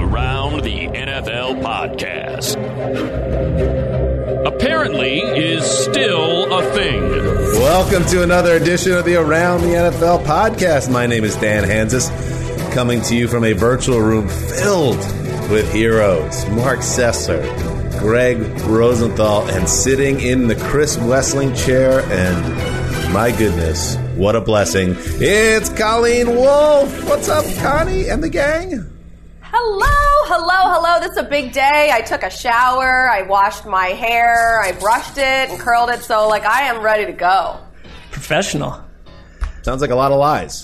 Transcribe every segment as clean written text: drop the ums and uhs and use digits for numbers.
Around the NFL podcast apparently is still a thing. Welcome to another edition of the Around the NFL podcast. My name is Dan Hanzus, coming to you from a virtual room filled with heroes. Mark Sessler, Greg Rosenthal, and sitting in the Chris Wessling chair, and my goodness, what a blessing, it's Colleen Wolfe. What's up, Connie and the gang? Hello. This is a big day. I took a shower, I washed my hair, I brushed it and curled it, so I am ready to go. Professional. Sounds like a lot of lies.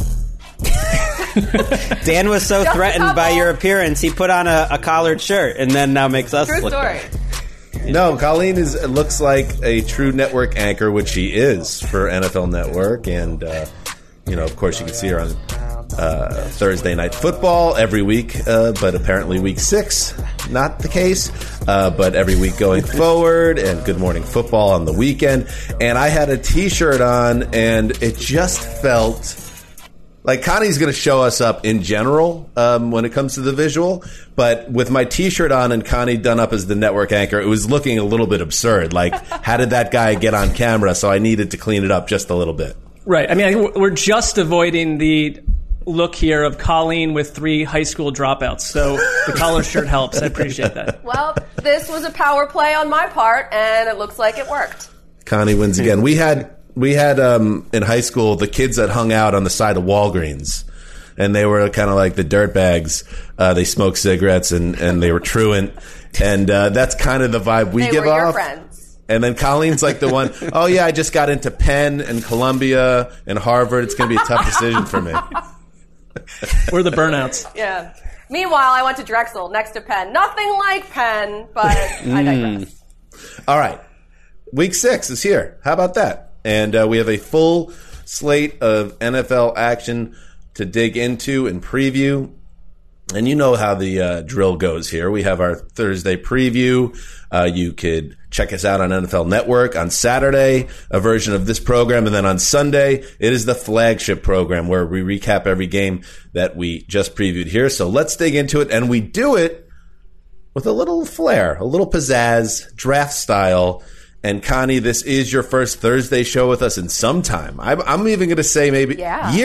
Dan was so threatened by your appearance, he put on a collared shirt and then now makes us look story. bad. No, Colleen looks like a true network anchor, which she is for NFL Network, and of course you can see her on Thursday Night Football every week, but apparently week 6, not the case, but every week going forward, and Good Morning Football on the weekend. And I had a t-shirt on, and it just felt like Connie's going to show us up in general when it comes to the visual, but with my t-shirt on and Connie done up as the network anchor, it was looking a little bit absurd. Like, how did that guy get on camera? So I needed to clean it up just a little bit. Right. I mean, I think we're just avoiding the look here of Colleen with 3 high school dropouts. So the collar shirt helps. I appreciate that. Well, this was a power play on my part, and it looks like it worked. Connie wins again. We had in high school the kids that hung out on the side of Walgreens, and they were kind of like the dirtbags. They smoked cigarettes and they were truant, and that's kind of the vibe we give off. They were your friends. And then Colleen's like the one, oh yeah, I just got into Penn and Columbia and Harvard. It's going to be a tough decision for me. We're the burnouts. Yeah. Meanwhile, I went to Drexel next to Penn. Nothing like Penn, but I digress. All right. Week 6 is here. How about that? And we have a full slate of NFL action to dig into and preview. And you know how the drill goes here. We have our Thursday preview. You could check us out on NFL Network on Saturday, a version of this program. And then on Sunday, it is the flagship program where we recap every game that we just previewed here. So let's dig into it. And we do it with a little flair, a little pizzazz, draft style. And Connie, this is your first Thursday show with us in some time. I'm even going to say maybe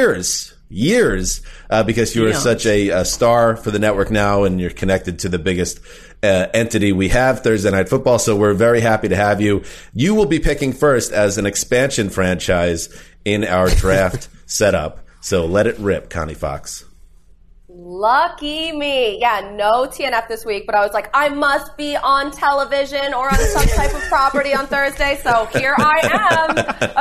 years, because you are such a star for the network now, and you're connected to the biggest entity we have, Thursday Night Football. So we're very happy to have you. You will be picking first as an expansion franchise in our draft setup. So let it rip, Connie Fox. Lucky me. Yeah, no TNF this week, but I was like, I must be on television or on some type of property on Thursday, so here I am.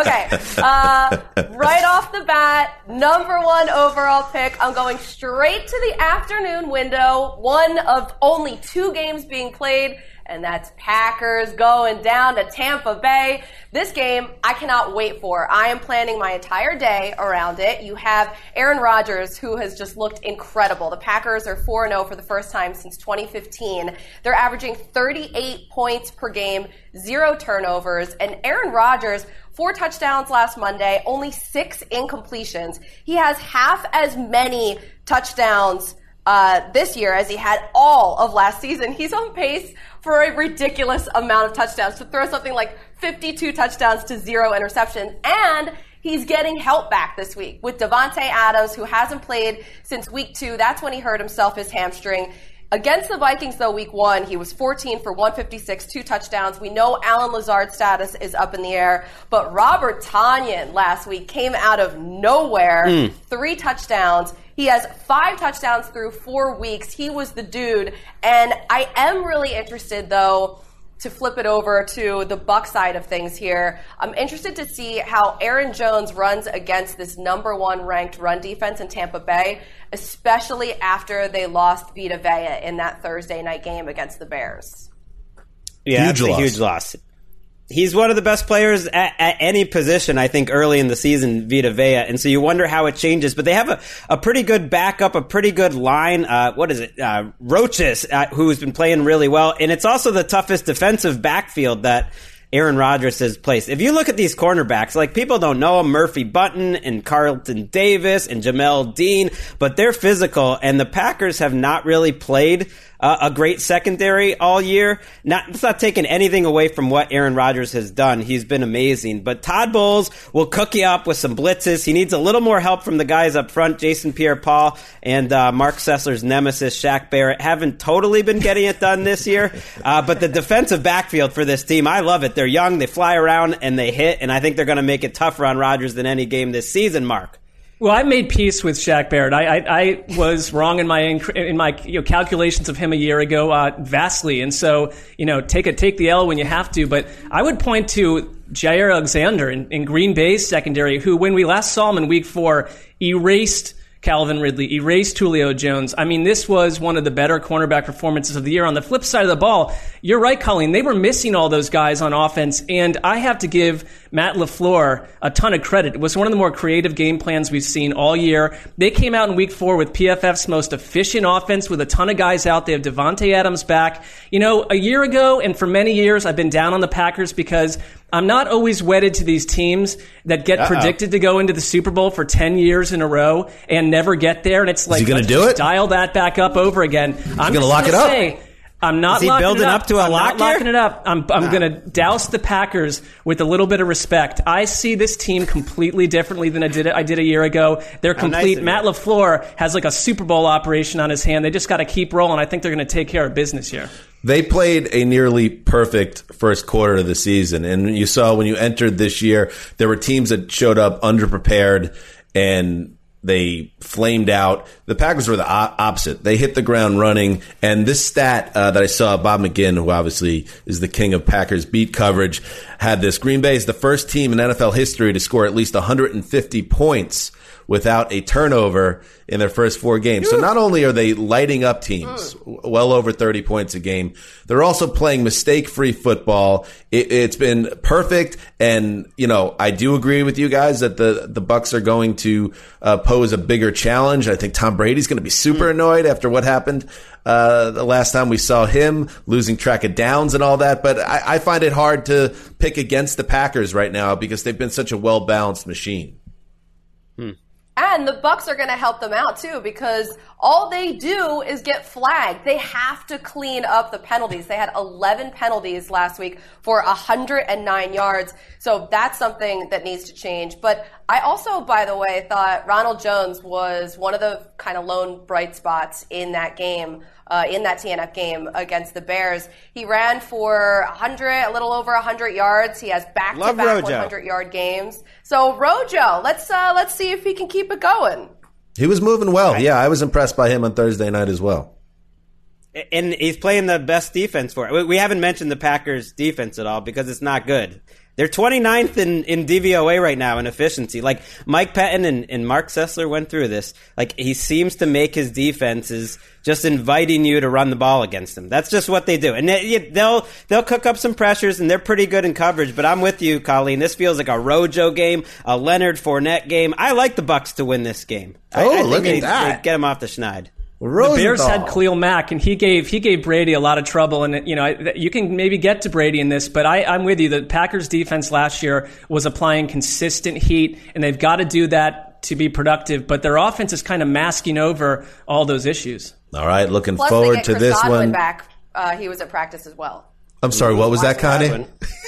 Okay, right off the bat, number 1 overall pick. I'm going straight to the afternoon window, one of only 2 games being played, and that's Packers going down to Tampa Bay. This game, I cannot wait for. I am planning my entire day around it. You have Aaron Rodgers, who has just looked incredible. The Packers are 4-0 for the first time since 2015. They're averaging 38 points per game, 0 turnovers. And Aaron Rodgers, 4 touchdowns last Monday, only 6 incompletions. He has half as many touchdowns this year as he had all of last season. He's on pace for a ridiculous amount of touchdowns, to throw something like 52 touchdowns to 0 interceptions. And he's getting help back this week with Davante Adams, who hasn't played since week 2. That's when he hurt himself, his hamstring. Against the Vikings, though, week 1, he was 14 for 156, 2 touchdowns. We know Allen Lazard's status is up in the air, but Robert Tonyan last week came out of nowhere, 3 touchdowns. He has 5 touchdowns through 4 weeks. He was the dude. And I am really interested, though, to flip it over to the Buck side of things here. I'm interested to see how Aaron Jones runs against this number 1 ranked run defense in Tampa Bay, especially after they lost Vita Vea in that Thursday night game against the Bears. Yeah, that's a huge loss. He's one of the best players at any position, I think, early in the season, Vita Vea. And so you wonder how it changes. But they have a pretty good backup, a pretty good line. Roaches, who's been playing really well. And it's also the toughest defensive backfield that Aaron Rodgers' place. If you look at these cornerbacks, like people don't know them, Murphy Button and Carlton Davis and Jamel Dean, but they're physical, and the Packers have not really played a great secondary all year. It's not taking anything away from what Aaron Rodgers has done. He's been amazing. But Todd Bowles will cook you up with some blitzes. He needs a little more help from the guys up front. Jason Pierre-Paul and Mark Sessler's nemesis, Shaq Barrett, haven't totally been getting it done this year. But the defensive backfield for this team, I love it. They're young, they fly around, and they hit. And I think they're going to make it tougher on Rodgers than any game this season, Mark. Well, I made peace with Shaq Barrett. I was wrong in my calculations of him a year ago vastly, and so take the L when you have to. But I would point to Jair Alexander in Green Bay's secondary, who when we last saw him in Week 4 erased Calvin Ridley, erased Julio Jones. I mean, this was one of the better cornerback performances of the year. On the flip side of the ball, you're right, Colleen. They were missing all those guys on offense, and I have to give Matt LaFleur a ton of credit. It was one of the more creative game plans we've seen all year. They came out in Week 4 with PFF's most efficient offense with a ton of guys out. They have Devontae Adams back. A year ago, and for many years, I've been down on the Packers because I'm not always wedded to these teams that get predicted to go into the Super Bowl for 10 years in a row and never get there. And it's like, is he going to do it? Dial that back up over again. I'm going to lock it up. I'm not Is he locking building it up. up to a I'm lock not locking it up. I'm going to douse the Packers with a little bit of respect. I see this team completely differently than I did a year ago. They're complete. Nice Matt LaFleur has like a Super Bowl operation on his hand. They just got to keep rolling. I think they're going to take care of business here. They played a nearly perfect first quarter of the season. And you saw when you entered this year, there were teams that showed up underprepared and they flamed out. The Packers were the opposite. They hit the ground running. And this stat that I saw, Bob McGinn, who obviously is the king of Packers beat coverage, had this. Green Bay is the first team in NFL history to score at least 150 points without a turnover in their first 4 games. So not only are they lighting up teams, well over 30 points a game, they're also playing mistake-free football. It's been perfect, and I do agree with you guys that the Bucs are going to pose a bigger challenge. I think Tom Brady's going to be super annoyed after what happened the last time we saw him, losing track of downs and all that. But I find it hard to pick against the Packers right now because they've been such a well-balanced machine. And the Bucs are going to help them out too, because all they do is get flagged. They have to clean up the penalties. They had 11 penalties last week for 109 yards. So that's something that needs to change. But I also, by the way, thought Ronald Jones was one of the kind of lone bright spots in that game. In that TNF game against the Bears. He ran for a little over 100 yards. He has back-to-back 100-yard games. So Rojo, let's see if he can keep it going. He was moving well. Yeah, I was impressed by him on Thursday night as well. And he's playing the best defense for it. We haven't mentioned the Packers' defense at all because it's not good. They're 29th in DVOA right now in efficiency. Like Mike Pettin and Mark Sessler went through this. Like he seems to make his defenses just inviting you to run the ball against them. That's just what they do. And they'll cook up some pressures, and they're pretty good in coverage. But I'm with you, Colleen. This feels like a Rojo game, a Leonard Fournette game. I like the Bucs to win this game. I look think at that. They get him off the schneid. Rosenthal. The Bears had Khalil Mack, and he gave Brady a lot of trouble. And you can maybe get to Brady in this, but I'm with you. The Packers defense last year was applying consistent heat, and they've got to do that to be productive. But their offense is kind of masking over all those issues. All right, looking Plus forward to Chris this Godwin one. Back, he was at practice as well. I'm sorry, what was that, Connie?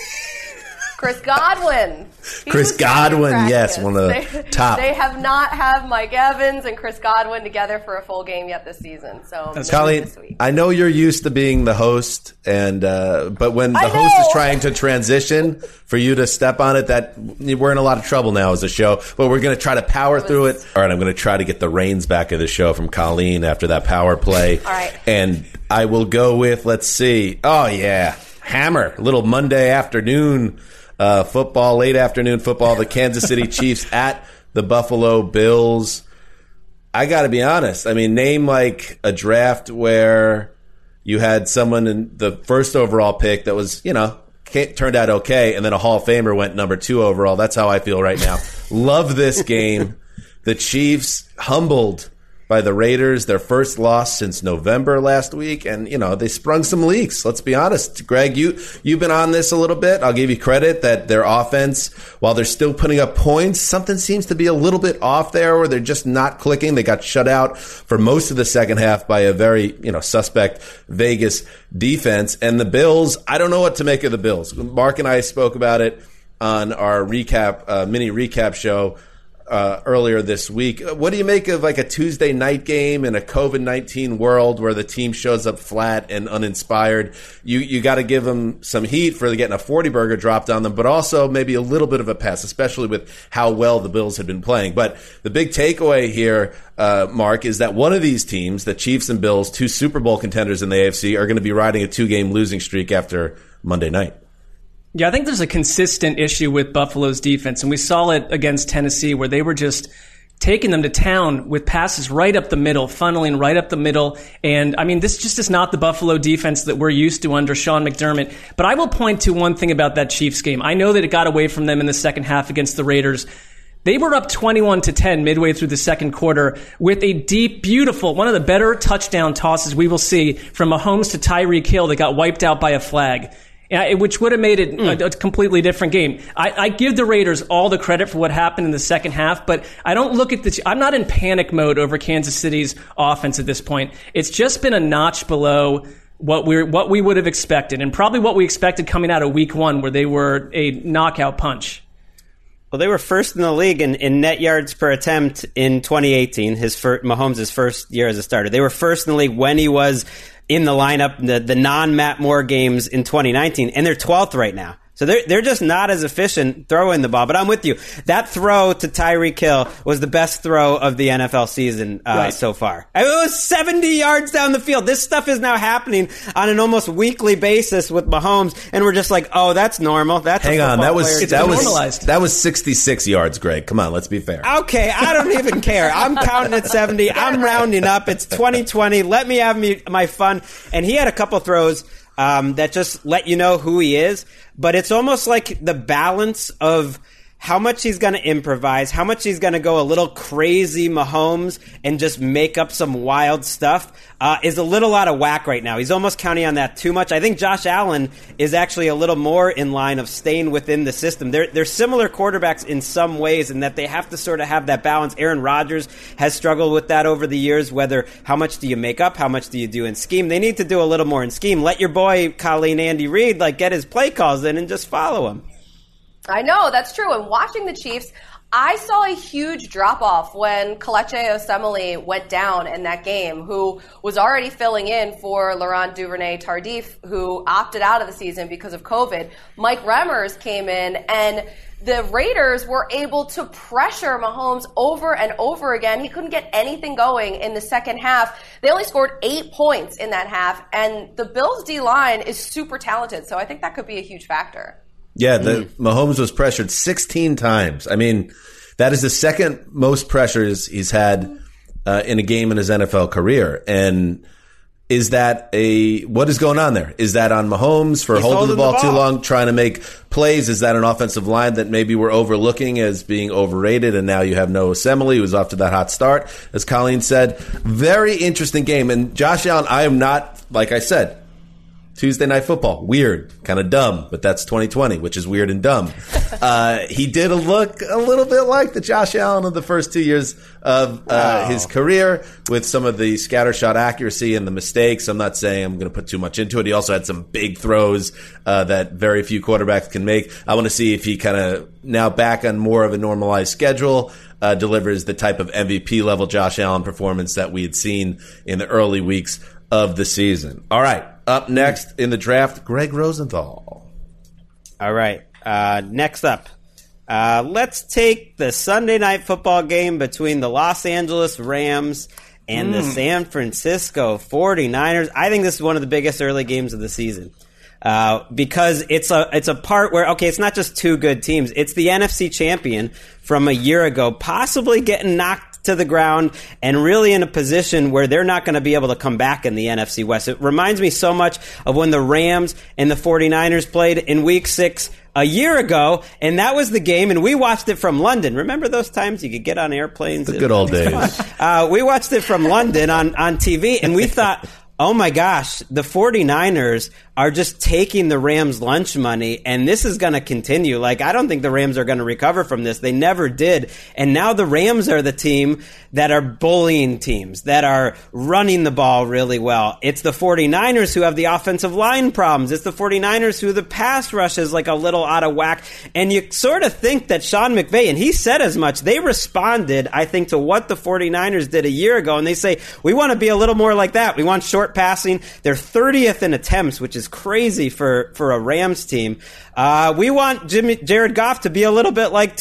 Chris Godwin. Chris Godwin, yes, one of the top. They have not had Mike Evans and Chris Godwin together for a full game yet this season. So, Colleen, I know you're used to being the host, and but when the host is trying to transition, for you to step on it, that we're in a lot of trouble now as a show. But we're going to try to power through it. All right, I'm going to try to get the reins back of the show from Colleen after that power play. All right, and I will go with, let's see. Oh yeah, hammer, little Monday afternoon. Football, late afternoon football, the Kansas City Chiefs at the Buffalo Bills. I got to be honest. I mean, name like a draft where you had someone in the first overall pick that was, turned out okay, and then a Hall of Famer went number 2 overall. That's how I feel right now. Love this game. The Chiefs humbled by the Raiders, their first loss since November last week. And, they sprung some leaks. Let's be honest. Greg, you've been on this a little bit. I'll give you credit that their offense, while they're still putting up points, something seems to be a little bit off there, or they're just not clicking. They got shut out for most of the second half by a very, suspect Vegas defense. And the Bills, I don't know what to make of the Bills. Mark and I spoke about it on our mini recap show earlier this week. What do you make of like a Tuesday night game in a COVID-19 world where the team shows up flat and uninspired? You got to give them some heat for getting a 40-burger dropped on them, but also maybe a little bit of a pass, especially with how well the Bills had been playing. But the big takeaway here, Mark, is that one of these teams, the Chiefs and Bills, 2 Super Bowl contenders in the AFC, are going to be riding a 2-game losing streak after Monday night. Yeah, I think there's a consistent issue with Buffalo's defense, and we saw it against Tennessee where they were just taking them to town with passes right up the middle, funneling right up the middle. And, this just is not the Buffalo defense that we're used to under Sean McDermott. But I will point to one thing about that Chiefs game. I know that it got away from them in the second half against the Raiders. They were up 21-10 midway through the second quarter with a deep, beautiful, one of the better touchdown tosses we will see from Mahomes to Tyreek Hill that got wiped out by a flag. Which would have made it a completely different game. I give the Raiders all the credit for what happened in the second half, but I don't look at I'm not in panic mode over Kansas City's offense at this point. It's just been a notch below what we would have expected, and probably what we expected coming out of week 1, where they were a knockout punch. Well, they were first in the league in net yards per attempt in 2018, Mahomes' first year as a starter. They were first in the league when he was in the lineup, the non-Matt Moore games in 2019, and they're 12th right now. So they're just not as efficient throwing the ball. But I'm with you. That throw to Tyreek Hill was the best throw of the NFL season so far. It was 70 yards down the field. This stuff is now happening on an almost weekly basis with Mahomes, and we're just like, oh, that's normal. Hang on, that was 66 yards, Greg. Come on, let's be fair. Okay, I don't even care. I'm counting at 70. I'm rounding up. It's 2020. Let me have my fun. And he had a couple throws that just let you know who he is. But it's almost like the balance of how much he's going to improvise, how much he's going to go a little crazy Mahomes and just make up some wild stuff is a little out of whack right now. He's almost counting on that too much. I think Josh Allen is actually a little more in line of staying within the system. They're similar quarterbacks in some ways in that they have to sort of have that balance. Aaron Rodgers has struggled with that over the years, whether how much do you make up, how much do you do in scheme. They need to do a little more in scheme. Let your boy, Colleen Andy Reid, get his play calls in and just follow him. I know, that's true. And watching the Chiefs, I saw a huge drop-off when Kelechi Osemele went down in that game, who was already filling in for Laurent Duvernay-Tardif, who opted out of the season because of COVID. Mike Remmers came in, and the Raiders were able to pressure Mahomes over and over again. He couldn't get anything going in the second half. They only scored 8 points in that half, and the Bills' D-line is super talented, so I think that could be a huge factor. Yeah, Mahomes was pressured 16 times. That is the second most pressures he's had in a game in his NFL career. And what is going on there? Is that on Mahomes for holding the ball too long, trying to make plays? Is that an offensive line that maybe we're overlooking as being overrated, and now you have Noah Osemele, who's off to that hot start, as Colleen said? Very interesting game. And Josh Allen, I am not, like I said, Tuesday Night Football, weird, kind of dumb, but that's 2020, which is weird and dumb. He did look a little bit like the Josh Allen of the first 2 years of his career, with some of the scattershot accuracy and the mistakes. I'm not saying I'm going to put too much into it. He also had some big throws that very few quarterbacks can make. I want to see if he kind of, now back on more of a normalized schedule, delivers the type of MVP level Josh Allen performance that we had seen in the early weeks of the season. All right. Up next in the draft, Greg Rosenthal. All right. Next up, let's take the Sunday Night Football game between the Los Angeles Rams and the San Francisco 49ers. I think this is one of the biggest early games of the season because it's a part where, okay, it's not just two good teams. It's the NFC champion from a year ago, possibly getting knocked to the ground and really in a position where they're not going to be able to come back in the NFC West. It reminds me so much of when the Rams and the 49ers played in Week 6 a year ago, and that was the game, and we watched it from London. Remember those times you could get on airplanes? The good old days. We watched it from London on TV, and we thought, oh my gosh, the 49ers are just taking the Rams' lunch money, and this is going to continue. Like, I don't think the Rams are going to recover from this. They never did. And now the Rams are the team that are bullying teams, that are running the ball really well. It's the 49ers who have the offensive line problems. It's the 49ers who the pass rush is like a little out of whack. And you sort of think that Sean McVay, and he said as much, they responded, I think, to what the 49ers did a year ago. And they say, we want to be a little more like that. We want short passing. They're 30th in attempts, which is crazy for a Rams team. We want Jared Goff to be a little bit like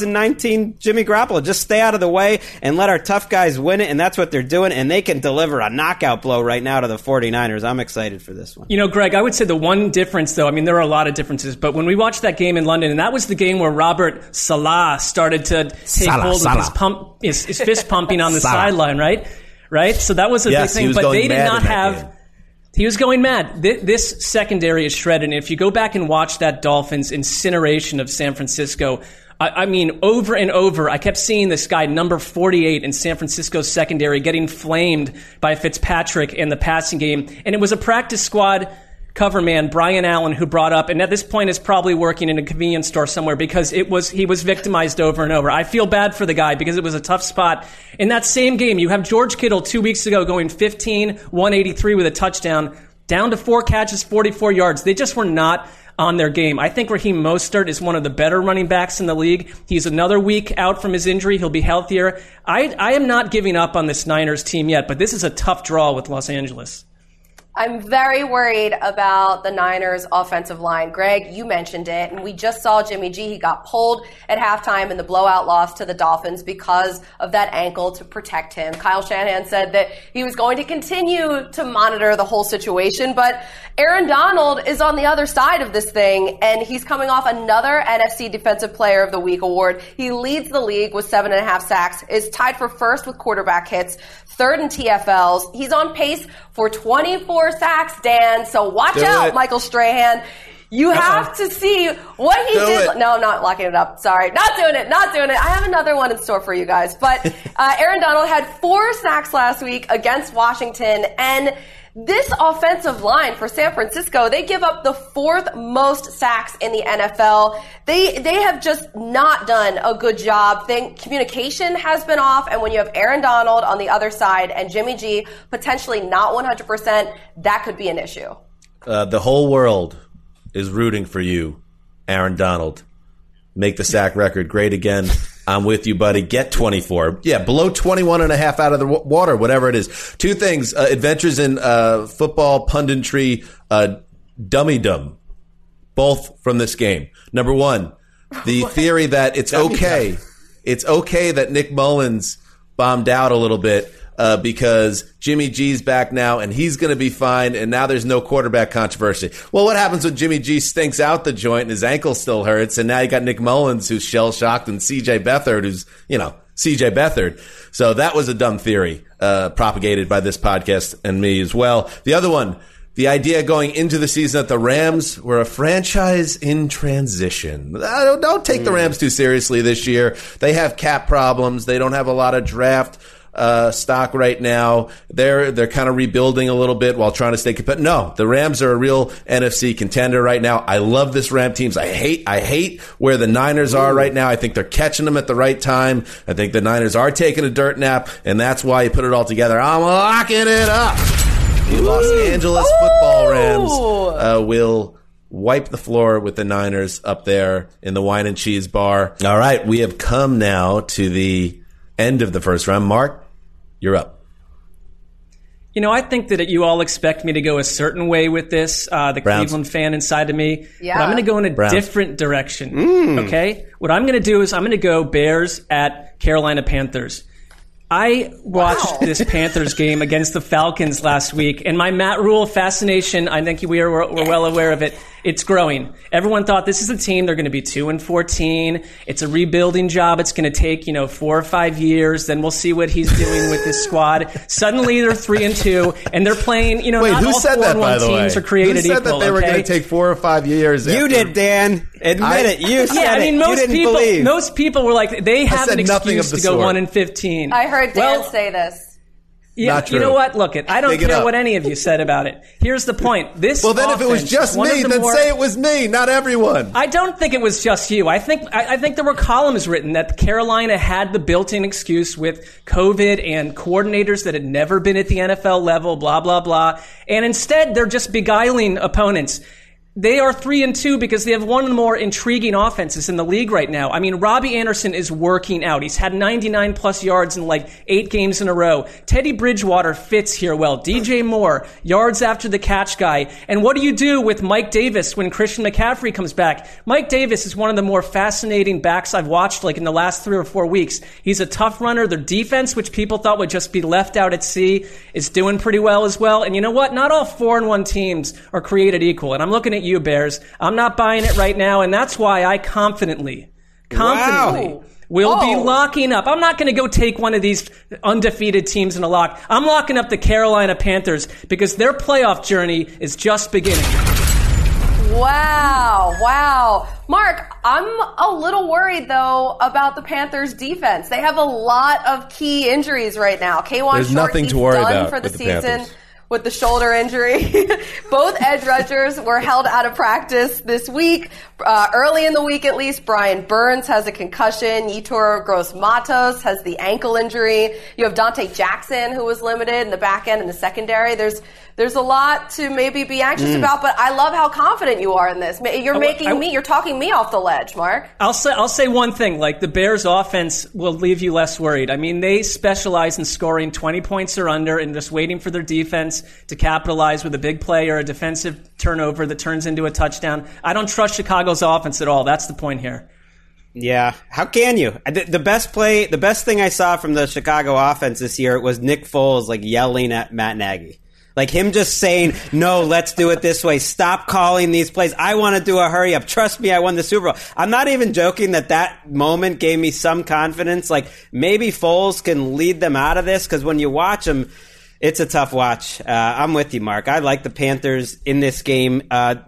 2019 Jimmy Garoppolo. Just stay out of the way and let our tough guys win it, and that's what they're doing, and they can deliver a knockout blow right now to the 49ers. I'm excited for this one. You know, Greg, I would say the one difference, though, I mean, there are a lot of differences, but when we watched that game in London, and that was the game where Robert Salah started to take hold of his fist pumping on the sideline, right? Right? So that was a big thing, but they did not have... He was going mad. This secondary is shredded. And if you go back and watch that Dolphins incineration of San Francisco, I mean, over and over, I kept seeing this guy, number 48 in San Francisco's secondary, getting flamed by Fitzpatrick in the passing game. And it was a practice squad cover man, Brian Allen, who brought up, and at this point is probably working in a convenience store somewhere because he was victimized over and over. I feel bad for the guy because it was a tough spot. In that same game, you have George Kittle 2 weeks ago going 15, 183 with a touchdown, down to 4 catches, 44 yards. They just were not on their game. I think Raheem Mostert is one of the better running backs in the league. He's another week out from his injury. He'll be healthier. I am not giving up on this Niners team yet, but this is a tough draw with Los Angeles. I'm very worried about the Niners' offensive line. Greg, you mentioned it, and we just saw Jimmy G. He got pulled at halftime in the blowout loss to the Dolphins because of that ankle to protect him. Kyle Shanahan said that he was going to continue to monitor the whole situation, but Aaron Donald is on the other side of this thing, and he's coming off another NFC Defensive Player of the Week award. He leads the league with 7.5 sacks, is tied for first with quarterback hits, third in TFLs. He's on pace for 24 sacks, Dan. So watch out, Michael Strahan. You have to see what he did. No, I'm not locking it up. Sorry. Not doing it. I have another one in store for you guys. But Aaron Donald had 4 sacks last week against Washington, and this offensive line for San Francisco, they give up the 4th most sacks in the NFL. They have just not done a good job. Communication has been off, and when you have Aaron Donald on the other side and Jimmy G potentially not 100%, that could be an issue. The whole world is rooting for you, Aaron Donald. Make the sack record great again. I'm with you, buddy. Get 24. Yeah, below 21.5 out of the water, whatever it is. 2 things. Adventures in football punditry, dummy-dum. Both from this game. Number 1, the theory that it's okay that Nick Mullins bombed out a little bit because Jimmy G's back now and he's going to be fine, and now there's no quarterback controversy. Well, what happens when Jimmy G stinks out the joint and his ankle still hurts, and now you got Nick Mullins who's shell-shocked and C.J. Beathard who's, C.J. Beathard. So that was a dumb theory propagated by this podcast and me as well. The other one, the idea going into the season that the Rams were a franchise in transition. Don't take the Rams too seriously this year. They have cap problems. They don't have a lot of draft stock right now. They're kind of rebuilding a little bit while trying to stay competitive. No, the Rams are a real NFC contender right now. I love this Ram teams. I hate where the Niners are right now. I think they're catching them at the right time. I think the Niners are taking a dirt nap, and that's why you put it all together. I'm locking it up. The Los Angeles football Rams will wipe the floor with the Niners up there in the wine and cheese bar. All right, we have come now to the end of the first round. Mark, you're up. I think that you all expect me to go a certain way with this, the Browns. Cleveland fan inside of me. Yeah. But I'm going to go in a different direction. Okay? What I'm going to do is I'm going to go Bears at Carolina Panthers. I watched this Panthers game against the Falcons last week, and my Matt Rule fascination, I think we were well aware of it. It's growing. Everyone thought this is a team. They're going to be 2-14. It's a rebuilding job. It's going to take, 4 or 5 years. Then we'll see what he's doing with this squad. Suddenly they're 3-2 and they're playing, Wait, not who all said that, by the way? teams are created equal. Who said equal, that they were going to take 4 or 5 years? You did, Dan. Admit it. You said it. Most people were like, they have an excuse to go 1-15. I heard Dan say this. Yeah, Not true. You know what? Look, I don't care what any of you said about it. Here's the point. This well, then if it was just me, then say it was me, not everyone. I don't think it was just you. I think there were columns written that Carolina had the built-in excuse with COVID and coordinators that had never been at the NFL level, blah, blah, blah. And instead, they're just beguiling opponents. They are 3-2 because they have one of the more intriguing offenses in the league right now. I mean, Robbie Anderson is working out. He's had 99 plus yards in 8 games in a row. Teddy Bridgewater fits here well. DJ Moore, yards after the catch guy. And what do you do with Mike Davis when Christian McCaffrey comes back? Mike Davis is one of the more fascinating backs I've watched in the last 3 or 4 weeks. He's a tough runner. Their defense, which people thought would just be left out at sea, is doing pretty well as well. And you know what? Not all 4-1 teams are created equal. And I'm looking at you, Bears. I'm not buying it right now, and that's why I confidently will be locking up. I'm not going to go take one of these undefeated teams in a lock. I'm locking up the Carolina Panthers because their playoff journey is just beginning. Wow. Mark, I'm a little worried, though, about the Panthers' defense. They have a lot of key injuries right now. K'Wan There's Short, nothing he's to worry done about for the with season. Panthers. With the shoulder injury. Both edge rushers were held out of practice this week. Early in the week, at least, Brian Burns has a concussion. Yetur Gross-Matos has the ankle injury. You have Dante Jackson, who was limited in the back end and the secondary. There's a lot to maybe be anxious about, but I love how confident you are in this. You're talking me off the ledge, Mark. I'll say one thing, the Bears offense will leave you less worried. I mean, they specialize in scoring 20 points or under and just waiting for their defense to capitalize with a big play or a defensive turnover that turns into a touchdown. I don't trust Chicago's offense at all. That's the point here. Yeah. How can you? The best thing I saw from the Chicago offense this year was Nick Foles yelling at Matt Nagy. Him just saying, no, let's do it this way. Stop calling these plays. I want to do a hurry up. Trust me, I won the Super Bowl. I'm not even joking that moment gave me some confidence. Maybe Foles can lead them out of this because when you watch him, it's a tough watch. I'm with you, Mark. I like the Panthers in this game.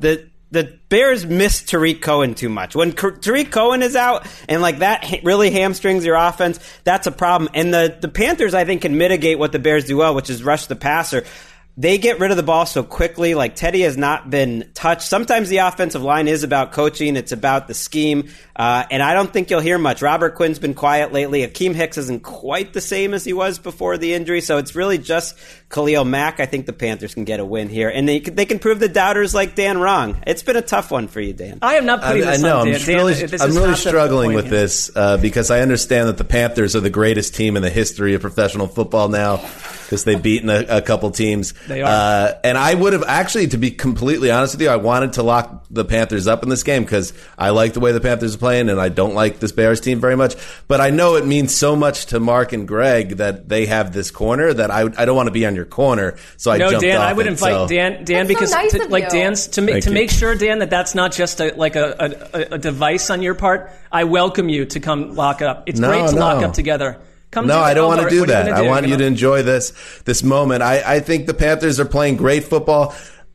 The Bears miss Tariq Cohen too much. When Tariq Cohen is out and that really hamstrings your offense, that's a problem. And the Panthers, I think, can mitigate what the Bears do well, which is rush the passer. They get rid of the ball so quickly. Teddy has not been touched. Sometimes the offensive line is about coaching. It's about the scheme. And I don't think you'll hear much. Robert Quinn's been quiet lately. Akeem Hicks isn't quite the same as he was before the injury. So it's really just Khalil Mack. I think the Panthers can get a win here. And they can prove the doubters like Dan wrong. It's been a tough one for you, Dan. I am not putting this on Dan. I'm really struggling with this because I understand that the Panthers are the greatest team in the history of professional football now because they've beaten a couple teams. They are. And I would have actually, to be completely honest with you, I wanted to lock the Panthers up in this game because I like the way the Panthers are playing and I don't like this Bears team very much. But I know it means so much to Mark and Greg that they have this corner that I don't want to be on your corner. So I jumped off Dan, I would it, invite Dan because so nice to make sure, Dan, that's not just a device on your part. I welcome you to come lock up. It's great to lock up together. I don't want to do that. I want you to enjoy this moment. I think the Panthers are playing great football.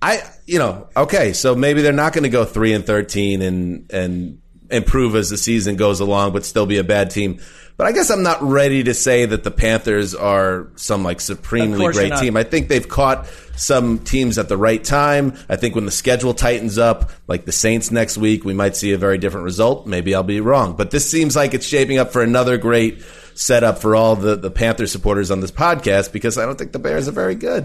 Okay, so maybe they're not going to go 3-13 and improve as the season goes along, but still be a bad team. But I guess I'm not ready to say that the Panthers are some supremely great team. I think they've caught some teams at the right time. I think when the schedule tightens up, like the Saints next week, we might see a very different result. Maybe I'll be wrong. But this seems like it's shaping up for another great setup for all the Panther supporters on this podcast because I don't think the Bears are very good.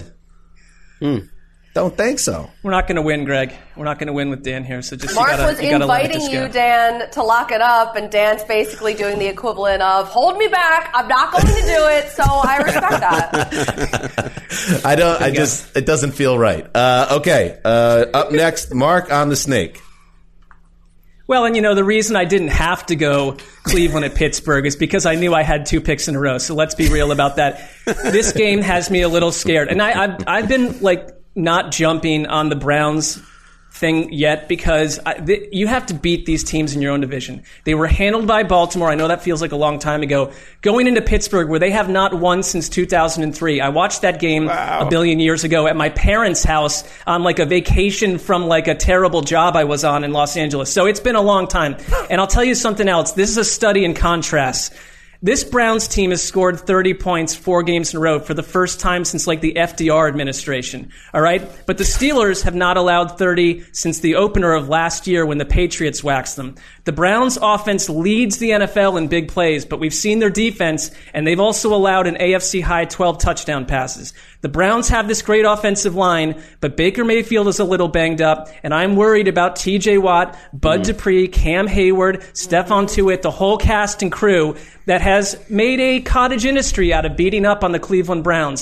Don't think so. We're not going to win, Greg. We're not going to win with Dan here. So just Mark was inviting you, Dan, to lock it up, and Dan's basically doing the equivalent of "hold me back. I'm not going to do it." So I respect that. It doesn't feel right. Okay. Up next, Mark on the snake. Well, and the reason I didn't have to go Cleveland at Pittsburgh is because I knew I had 2 picks in a row. So let's be real about that. This game has me a little scared, and I've been not jumping on the Browns thing yet because you have to beat these teams in your own division. They were handled by Baltimore. I know that feels like a long time ago. Going into Pittsburgh, where they have not won since 2003. I watched that game a billion years ago at my parents' house on like a vacation from like a terrible job I was on in Los Angeles. So it's been a long time. And I'll tell you something else. This is a study in contrast. This Browns team has scored 30 points 4 games in a row for the first time since like the FDR administration. All right? But the Steelers have not allowed 30 since the opener of last year when the Patriots waxed them. The Browns offense leads the NFL in big plays, but we've seen their defense, and they've also allowed an AFC high 12 touchdown passes. The Browns have this great offensive line, but Baker Mayfield is a little banged up, and I'm worried about TJ Watt, Bud Dupree, Cam Hayward, Stephon Tuitt, the whole cast and crew that has made a cottage industry out of beating up on the Cleveland Browns.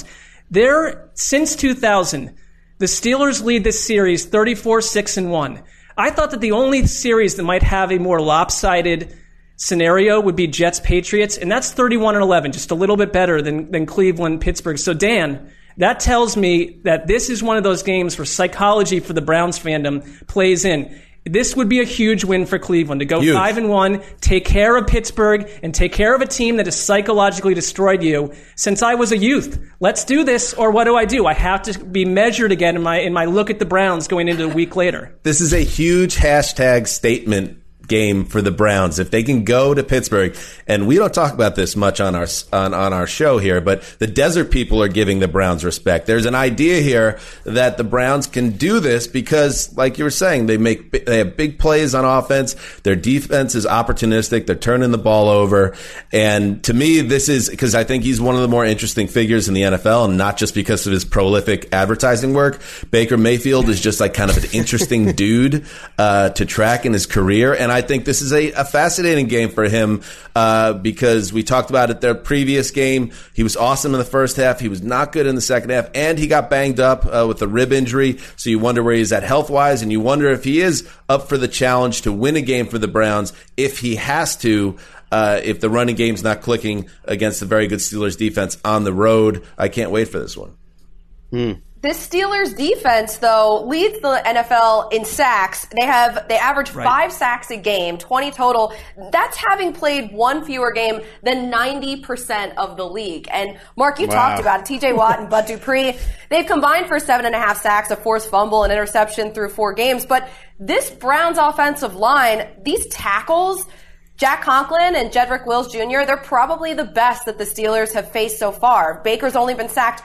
Since 2000, the Steelers lead this series 34-6-1. I thought that the only series that might have a more lopsided scenario would be Jets-Patriots, and that's 31-11, just a little bit better than Cleveland-Pittsburgh. So, Dan, that tells me that this is one of those games where psychology for the Browns fandom plays in. This would be a huge win for Cleveland to go 5-1, take care of Pittsburgh, and take care of a team that has psychologically destroyed you since I was a youth. Let's do this, or what do? I have to be measured again in my look at the Browns going into a week later. This is a huge hashtag statement game for the Browns. If they can go to Pittsburgh, and we don't talk about this much on our show here, but the desert people are giving the Browns respect. There's an idea here that the Browns can do this because, like you were saying, they have big plays on offense. Their defense is opportunistic. They're turning the ball over. And to me, this is because I think he's one of the more interesting figures in the NFL, and not just because of his prolific advertising work. Baker Mayfield is just like kind of an interesting dude to track in his career. And I think this is a fascinating game for him because we talked about it the previous game. He was awesome in the first half. He was not good in the second half, and he got banged up with a rib injury. So you wonder where he's at health-wise, and you wonder if he is up for the challenge to win a game for the Browns if he has to. If the running game's not clicking against a very good Steelers defense on the road. I can't wait for this one. This Steelers defense, though, leads the NFL in sacks. They average 5 sacks a game, 20 total. That's having played one fewer game than 90% of the league. And Mark, you talked about it. TJ Watt and Bud Dupree, they've combined for 7.5 sacks, a forced fumble, and interception through 4 games. But this Browns offensive line, these tackles, Jack Conklin and Jedrick Wills Jr., they're probably the best that the Steelers have faced so far. Baker's only been sacked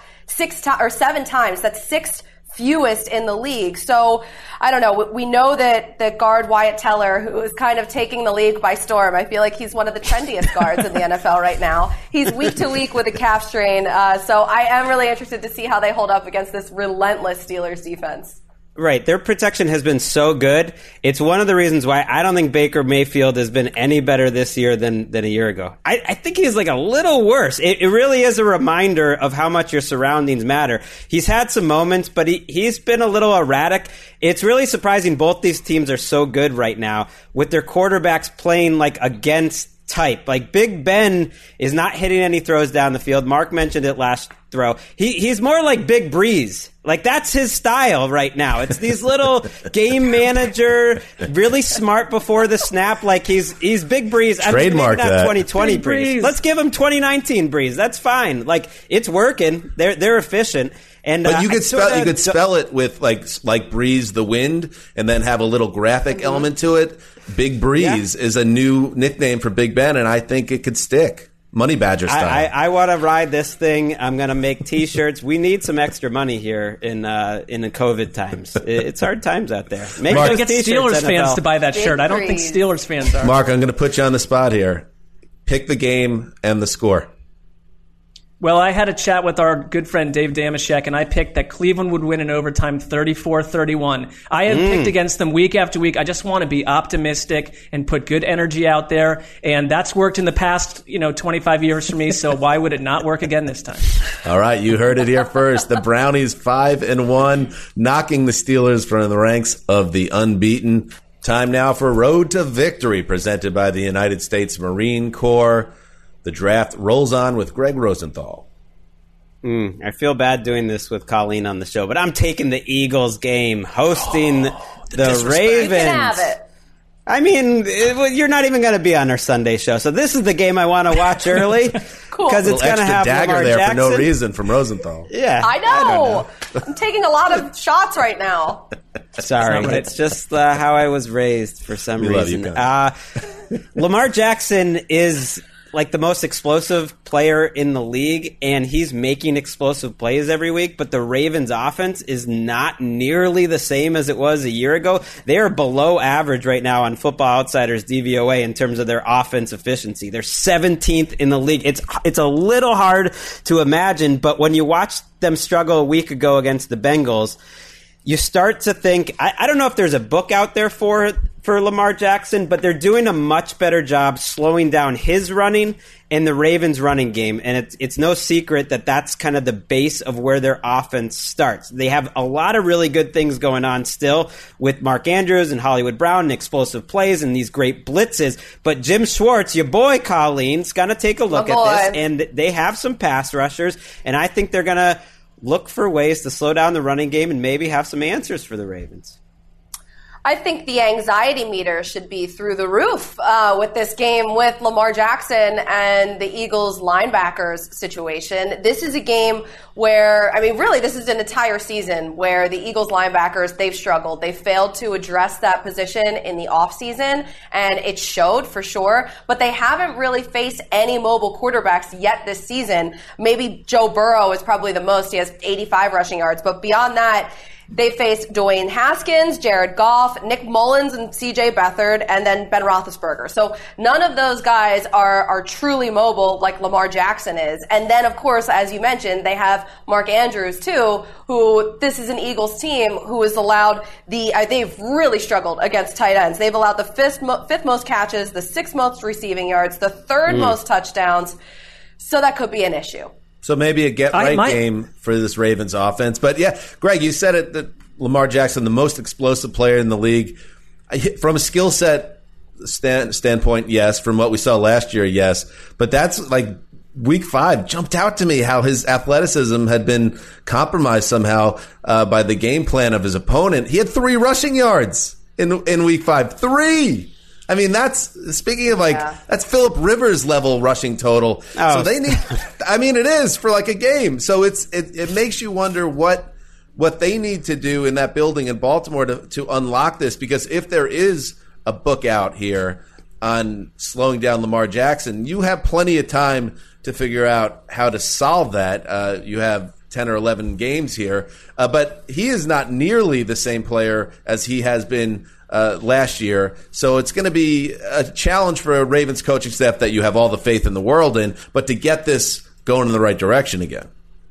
7 times. That's 6th fewest in the league. So, I don't know. We know that the guard Wyatt Teller, who is kind of taking the league by storm, I feel like he's one of the trendiest guards in the NFL right now. He's week to week with a calf strain. So I am really interested to see how they hold up against this relentless Steelers defense. Right. Their protection has been so good. It's one of the reasons why I don't think Baker Mayfield has been any better this year than a year ago. I think he's like a little worse. It really is a reminder of how much your surroundings matter. He's had some moments, but he's been a little erratic. It's really surprising both these teams are so good right now with their quarterbacks playing like against type. Like Big Ben is not hitting any throws down the field. Mark mentioned it last throw. He's more like Big Breeze. Like that's his style right now. It's these little game manager, really smart before the snap. Like he's Big Breeze. Trademark not that. 2020 Breeze. Let's give him 2019 Breeze. That's fine. Like it's working. They're efficient. And but you could spell it with like Breeze the Wind, and then have a little graphic element to it. Big Breeze is a new nickname for Big Ben, and I think it could stick. Money Badger style. I want to ride this thing. I'm going to make T-shirts. We need some extra money here in the COVID times. It's hard times out there. Make those get Steelers fans to buy that shirt. I don't think Steelers fans are. Mark, I'm going to put you on the spot here. Pick the game and the score. Well, I had a chat with our good friend Dave Damashek, and I picked that Cleveland would win in overtime 34-31. I have picked against them week after week. I just want to be optimistic and put good energy out there, and that's worked in the past, 25 years for me, so why would it not work again this time? All right, you heard it here first. The Brownies 5-1, knocking the Steelers from the ranks of the unbeaten. Time now for Road to Victory, presented by the United States Marine Corps. The draft rolls on with Greg Rosenthal. I feel bad doing this with Colleen on the show, but I'm taking the Eagles game, hosting The Ravens. You can have it. I mean, you're not even going to be on our Sunday show, so this is the game I want to watch early. Cool. Because it's going to have dagger Lamar there Jackson. for no reason from Rosenthal. Yeah, I know. I'm taking a lot of shots right now. Sorry, it's just how I was raised for some reason. Love you, Lamar Jackson is like the most explosive player in the league, and he's making explosive plays every week, but the Ravens offense is not nearly the same as it was a year ago. They are below average right now on Football Outsiders DVOA in terms of their offense efficiency. They're 17th in the league. It's a little hard to imagine, but when you watch them struggle a week ago against the Bengals, you start to think, I don't know if there's a book out there for Lamar Jackson, but they're doing a much better job slowing down his running and the Ravens' running game. And it's no secret that that's kind of the base of where their offense starts. They have a lot of really good things going on still with Mark Andrews and Hollywood Brown and explosive plays and these great blitzes. But Jim Schwartz, your boy Colleen's going to take a look at this. And they have some pass rushers. And I think they're going to look for ways to slow down the running game and maybe have some answers for the Ravens. I think the anxiety meter should be through the roof with this game with Lamar Jackson and the Eagles linebackers situation. This is a game where, I mean, really, this is an entire season where the Eagles linebackers, they've struggled. They failed to address that position in the offseason, and it showed for sure. But they haven't really faced any mobile quarterbacks yet this season. Maybe Joe Burrow is probably the most. He has 85 rushing yards. But beyond that, they faced Dwayne Haskins, Jared Goff, Nick Mullins, and C.J. Beathard, and then Ben Roethlisberger. So none of those guys are truly mobile like Lamar Jackson is. And then, of course, as you mentioned, they have Mark Andrews, too, who this is an Eagles team who has allowed they've really struggled against tight ends. They've allowed the fifth most catches, the sixth most receiving yards, the third most touchdowns. So that could be an issue. So maybe a get-right game for this Ravens offense. But, yeah, Greg, you said it, that Lamar Jackson, the most explosive player in the league. From a skill set standpoint, yes. From what we saw last year, yes. But that's like week 5 jumped out to me how his athleticism had been compromised somehow by the game plan of his opponent. He had 3 rushing yards in week 5. 3! I mean, that's speaking of that's Phillip Rivers level rushing total. Oh. So they need. I mean, it is for like a game. So it makes you wonder what they need to do in that building in Baltimore to unlock this. Because if there is a book out here on slowing down Lamar Jackson, you have plenty of time to figure out how to solve that. You have 10 or 11 games here, but he is not nearly the same player as he has been last year. So it's going to be a challenge for a Ravens coaching staff that you have all the faith in the world in, but to get this going in the right direction again.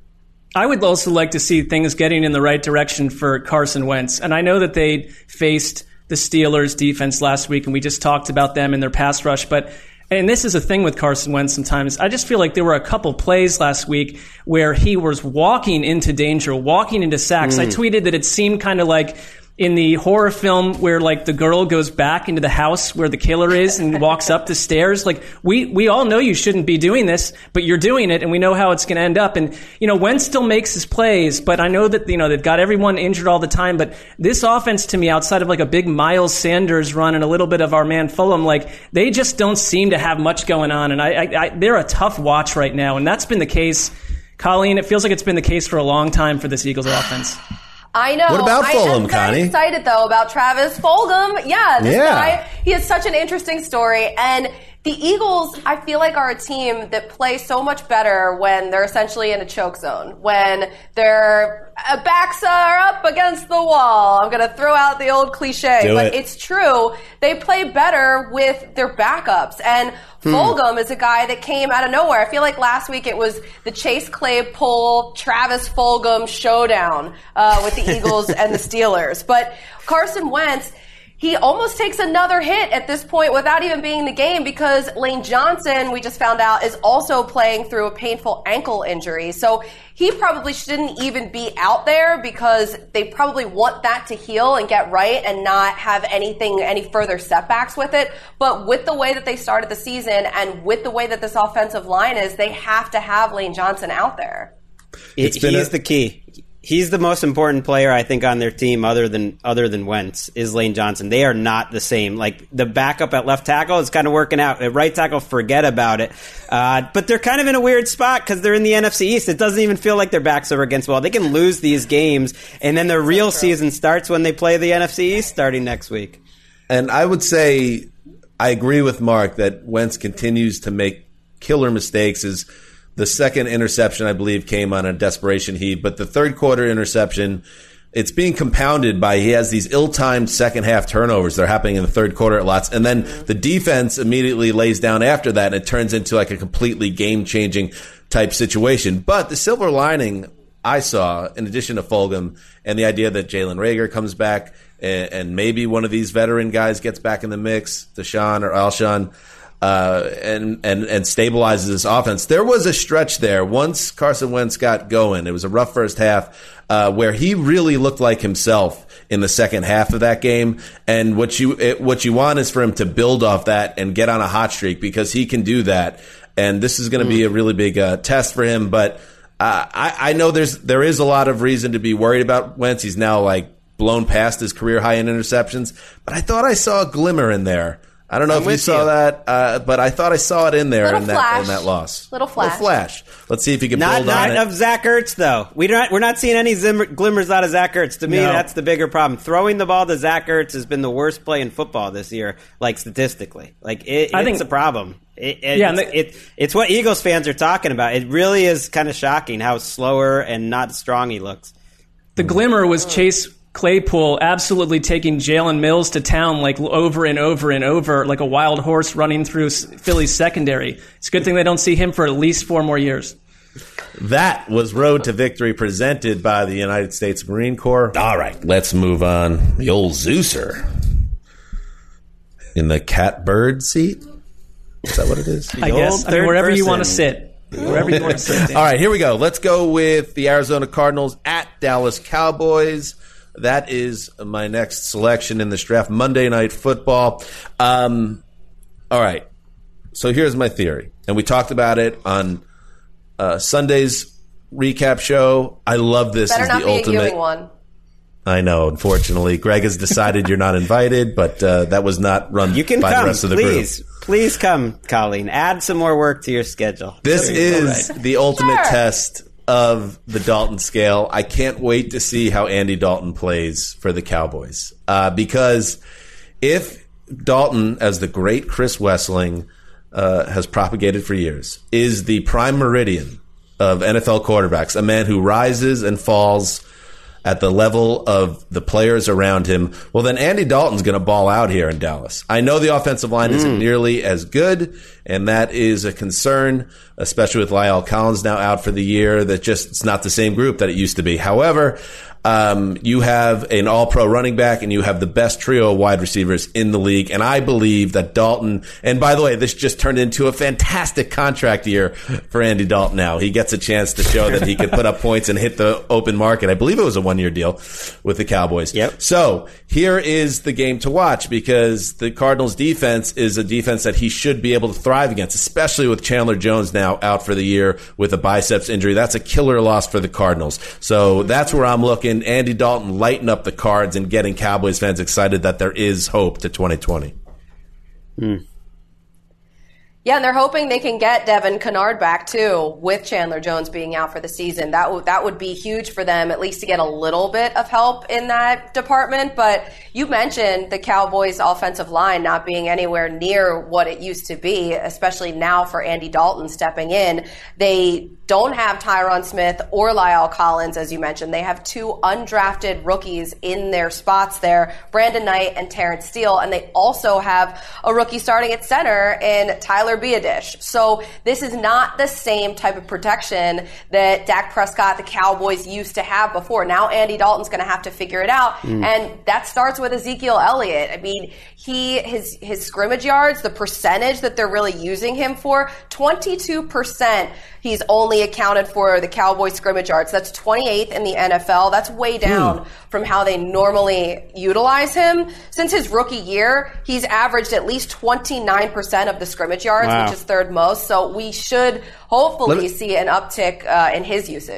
I would also like to see things getting in the right direction for Carson Wentz. And I know that they faced the Steelers defense last week, and we just talked about them and their pass rush, and this is a thing with Carson Wentz sometimes. I just feel like there were a couple plays last week where he was walking into danger, walking into sacks. I tweeted that it seemed kind of like in the horror film where like the girl goes back into the house where the killer is and walks up the stairs. Like we all know you shouldn't be doing this, but you're doing it, and we know how it's going to end up. And Wentz still makes his plays, but I know that they've got everyone injured all the time. But this offense, to me, outside of like a big Miles Sanders run and a little bit of our man Fulham, like they just don't seem to have much going on. And they're a tough watch right now, and that's been the case. Colleen, it feels like it's been the case for a long time for this Eagles offense. I know. What about Fulham, Connie? I'm excited, though, about Travis Fulgham. Yeah, this guy, he has such an interesting story. And the Eagles, I feel like, are a team that plays so much better when they're essentially in a choke zone, when their backs are up against the wall. I'm going to throw out the old cliche, but it's true. They play better with their backups. And Fulgham is a guy that came out of nowhere. I feel like last week it was the Chase Claypool, Travis Fulgham showdown with the Eagles and the Steelers. But Carson Wentz, he almost takes another hit at this point without even being in the game because Lane Johnson, we just found out, is also playing through a painful ankle injury. So he probably shouldn't even be out there because they probably want that to heal and get right and not have any further setbacks with it. But with the way that they started the season and with the way that this offensive line is, they have to have Lane Johnson out there. He's the key. He's the most important player, I think, on their team other than Wentz is Lane Johnson. They are not the same. Like, the backup at left tackle is kind of working out. At right tackle, forget about it. But they're kind of in a weird spot because they're in the NFC East. It doesn't even feel like their backs are against the wall. They can lose these games, and then their real season starts when they play the NFC East starting next week. And I would say I agree with Mark that Wentz continues to make killer mistakes. The second interception, I believe, came on a desperation heave. But the third quarter interception, it's being compounded by he has these ill-timed second-half turnovers that are happening in the third quarter at lots. And then the defense immediately lays down after that, and it turns into like a completely game-changing type situation. But the silver lining I saw, in addition to Fulgham, and the idea that Jalen Reagor comes back and maybe one of these veteran guys gets back in the mix, Deshaun or Alshon, and stabilizes this offense. There was a stretch there once Carson Wentz got going. It was a rough first half where he really looked like himself in the second half of that game. And what you want is for him to build off that and get on a hot streak, because he can do that. And this is going to be a really big test for him. But I know there is a lot of reason to be worried about Wentz. He's now like blown past his career high in interceptions. But I thought I saw a glimmer in there. I don't know if you saw that, but I thought I saw it in there in that loss. Little flash. Let's see if he can build on it. Not of Zach Ertz, though. We're not seeing any glimmers out of Zach Ertz. To me, that's the bigger problem. Throwing the ball to Zach Ertz has been the worst play in football this year, like statistically. Like it's a problem. It's what Eagles fans are talking about. It really is kind of shocking how slower and not strong he looks. The glimmer was Chase Claypool absolutely taking Jalen Mills to town like over and over and over like a wild horse running through Philly's secondary. It's a good thing they don't see him for at least 4 more years. That was Road to Victory presented by the United States Marine Corps. All right, let's move on. The old Zeuser in the catbird seat. Is that what it is? I guess. Wherever you want to sit. Wherever you want to sit. All right, here we go. Let's go with the Arizona Cardinals at Dallas Cowboys. That is my next selection in this draft. Monday Night Football. All right. So here's my theory. And we talked about it on Sunday's recap show. I love this. Better as not the be ultimate. a Ewing one. I know, unfortunately. Greg has decided you're not invited, but that was not run by the rest of the group. Please come, Colleen. Add some more work to your schedule. This is the ultimate test of the Dalton scale. I can't wait to see how Andy Dalton plays for the Cowboys. Because if Dalton, as the great Chris Wessling has propagated for years, is the prime meridian of NFL quarterbacks, a man who rises and falls at the level of the players around him, well, then Andy Dalton's going to ball out here in Dallas. I know the offensive line isn't nearly as good, and that is a concern, especially with La'el Collins now out for the year. That just it's not the same group that it used to be. However, you have an all-pro running back, and you have the best trio of wide receivers in the league. And I believe that Dalton, and by the way, this just turned into a fantastic contract year for Andy Dalton now. He gets a chance to show that he could put up points and hit the open market. I believe it was a 1-year deal with the Cowboys. Yep. So here is the game to watch, because the Cardinals defense is a defense that he should be able to thrive against, especially with Chandler Jones now out for the year with a biceps injury. That's a killer loss for the Cardinals. So that's where I'm looking. Andy Dalton lighten up the cards and getting Cowboys fans excited that there is hope to 2020. Yeah, and they're hoping they can get Devin Kennard back, too, with Chandler Jones being out for the season. That would be huge for them, at least to get a little bit of help in that department. But you mentioned the Cowboys' offensive line not being anywhere near what it used to be, especially now for Andy Dalton stepping in. They don't have Tyron Smith or La'el Collins, as you mentioned. They have 2 undrafted rookies in their spots there, Brandon Knight and Terrence Steele, and they also have a rookie starting at center in Tyler Biadasz. So this is not the same type of protection that Dak Prescott, the Cowboys, used to have before. Now Andy Dalton's going to have to figure it out, and that starts with Ezekiel Elliott. I mean, his scrimmage yards, the percentage that they're really using him for, 22%. He's only accounted for the Cowboys scrimmage yards. That's 28th in the NFL. That's way down from how they normally utilize him. Since his rookie year, he's averaged at least 29% of the scrimmage yards, which is third most. So we should hopefully see an uptick in his usage.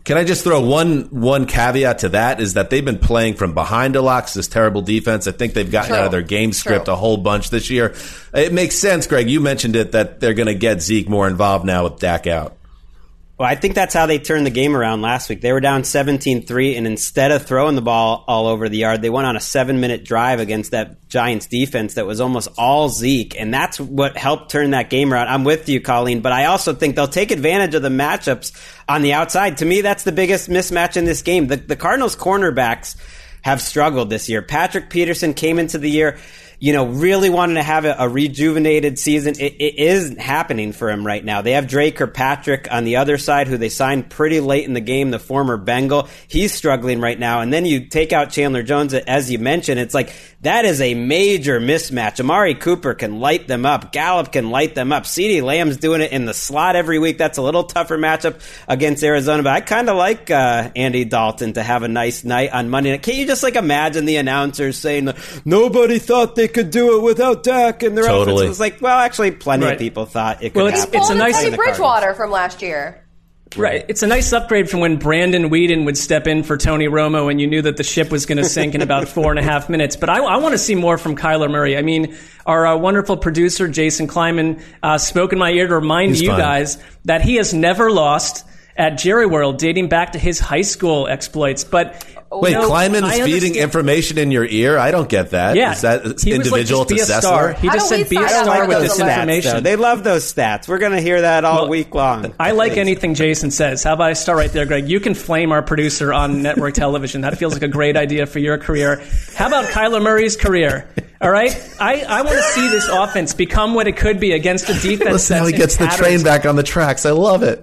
Can I just throw one caveat to that is that they've been playing from behind a lot, this terrible defense. I think they've gotten out of their game script a whole bunch this year. It makes sense, Greg. You mentioned it, that they're going to get Zeke more involved now with Dak out. Well, I think that's how they turned the game around last week. They were down 17-3, and instead of throwing the ball all over the yard, they went on a 7-minute drive against that Giants defense that was almost all Zeke, and that's what helped turn that game around. I'm with you, Colleen, but I also think they'll take advantage of the matchups on the outside. To me, that's the biggest mismatch in this game. The Cardinals' cornerbacks have struggled this year. Patrick Peterson came into the year, really wanting to have a rejuvenated season. It isn't happening for him right now. They have Dre Kirkpatrick on the other side, who they signed pretty late in the game, the former Bengal. He's struggling right now. And then you take out Chandler Jones, as you mentioned. It's like, that is a major mismatch. Amari Cooper can light them up. Gallup can light them up. CeeDee Lamb's doing it in the slot every week. That's a little tougher matchup against Arizona. But I kind of like Andy Dalton to have a nice night on Monday night. Can't you just imagine the announcers saying, nobody thought they could do it without Dak and their offense? It was like, well, actually, plenty of people thought it could happen. It's a nice Teddy Bridgewater from last year. Right. It's a nice upgrade from when Brandon Weeden would step in for Tony Romo and you knew that the ship was going to sink in about 4.5 minutes. But I want to see more from Kyler Murray. I mean, our wonderful producer, Jason Kleiman, spoke in my ear to remind guys that he has never lost at Jerry World, dating back to his high school exploits. But wait, Kleiman is feeding information in your ear? I don't get that. Yeah. Is that individual to Sessler? He just said be a star with this information. They love those stats. We're going to hear that all week long. I like anything Jason says. How about I start right there, Greg? You can flame our producer on network television. That feels like a great idea for your career. How about Kyler Murray's career? All right? I want to see this offense become what it could be against a defense Listen how he gets the train back on the tracks. I love it.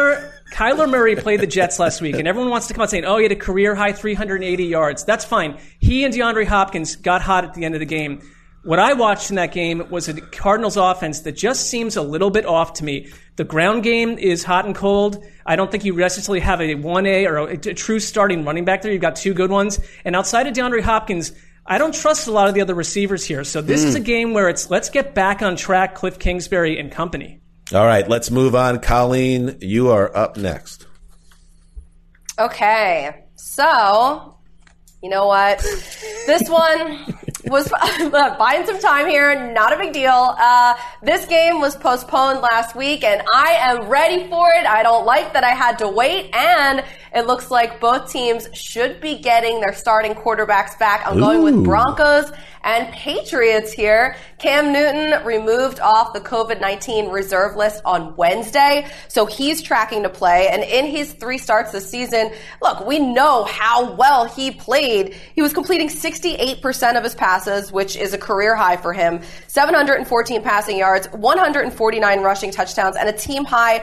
Kyler Murray played the Jets last week, and everyone wants to come out saying, he had a career-high 380 yards. That's fine. He and DeAndre Hopkins got hot at the end of the game. What I watched in that game was a Cardinals offense that just seems a little bit off to me. The ground game is hot and cold. I don't think you necessarily have a 1A or a true starting running back there. You've got two good ones. And outside of DeAndre Hopkins, I don't trust a lot of the other receivers here. So this is a game where let's get back on track, Cliff Kingsbury and company. All right, let's move on. Colleen, you are up next. Okay, so you know what? This one was buying some time here. Not a big deal. This game was postponed last week, and I am ready for it. I don't like that I had to wait, and it looks like both teams should be getting their starting quarterbacks back. I'm going with Broncos and Patriots here. Cam Newton removed off the COVID-19 reserve list on Wednesday, so he's tracking to play. And in his 3 starts this season, look, we know how well he played. He was completing 68% of his passes, which is a career high for him, 714 passing yards, 149 rushing touchdowns, and a team high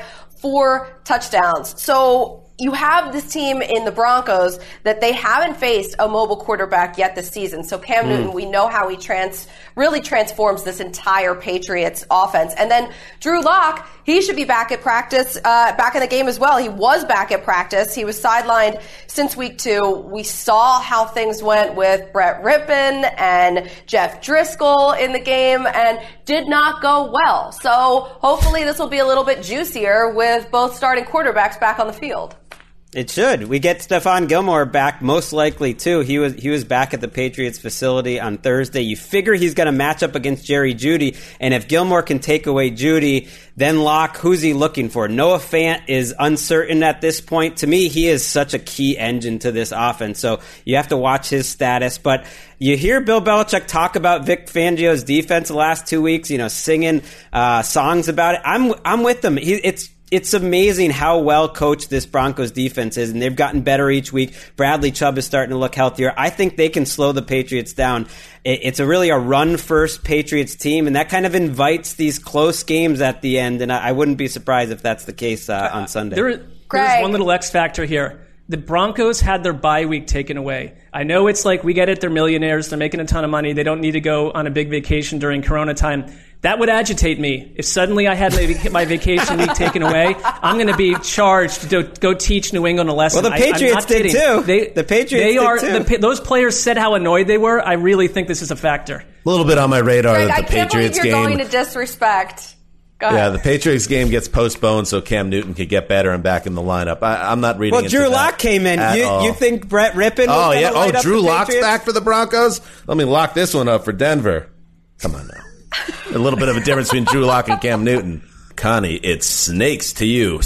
4 touchdowns. So you have this team in the Broncos that they haven't faced a mobile quarterback yet this season. So Cam Newton, we know how he really transforms this entire Patriots offense. And then Drew Lock, he should be back at practice, back in the game as well. He was back at practice. He was sidelined since week 2. We saw how things went with Brett Rippon and Jeff Driscoll in the game and did not go well. So hopefully this will be a little bit juicier with both starting quarterbacks back on the field. It should. We get Stephon Gilmore back, most likely too. He was back at the Patriots facility on Thursday. You figure he's going to match up against Jerry Jeudy, and if Gilmore can take away Jeudy, then Locke, who's he looking for? Noah Fant is uncertain at this point. To me, he is such a key engine to this offense, so you have to watch his status. But you hear Bill Belichick talk about Vic Fangio's defense the last 2 weeks, singing songs about it. I'm with him. It's amazing how well coached this Broncos defense is, and they've gotten better each week. Bradley Chubb is starting to look healthier. I think they can slow the Patriots down. It's really a run-first Patriots team, and that kind of invites these close games at the end, and I wouldn't be surprised if that's the case on Sunday. There's one little X factor here. The Broncos had their bye week taken away. I know it's like, we get it, they're millionaires, they're making a ton of money, they don't need to go on a big vacation during Corona time. That would agitate me. If suddenly I had my vacation week taken away, I'm going to be charged to go teach New England a lesson. Well, the Patriots did too. The Patriots did too. Those players said how annoyed they were. I really think this is a factor. A little bit on my radar Greg, that the Patriots game. I can't believe you're going to disrespect Yeah, the Patriots game gets postponed so Cam Newton could get better and back in the lineup. I'm not reading. Well, Drew Lock came in. You think Brett Rippon? Was gonna light up Drew the Lock's Patriots? back for the Broncos. Let me lock this one up for Denver. Come on now. A little bit of a difference between Drew Lock and Cam Newton. Connie, it's snakes to you.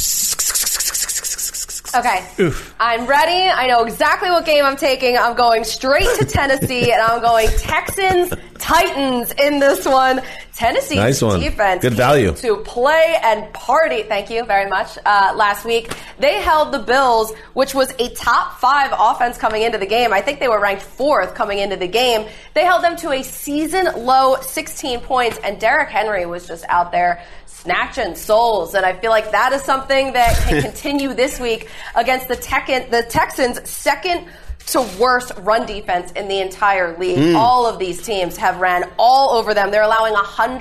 Okay. Oof. I'm ready. I know exactly what game I'm taking. I'm going straight to Tennessee, and I'm going Texans-Titans in this one. Tennessee nice one. Defense. Good value. To play and party. Thank you very much. Last week, they held the Bills, which was a top 5 offense coming into the game. I think they were ranked 4th coming into the game. They held them to a season-low 16 points, and Derrick Henry was just out there snatching souls, and I feel like that is something that can continue this week against the Texans' second to worst run defense in the entire league. All of these teams have ran all over them. They're allowing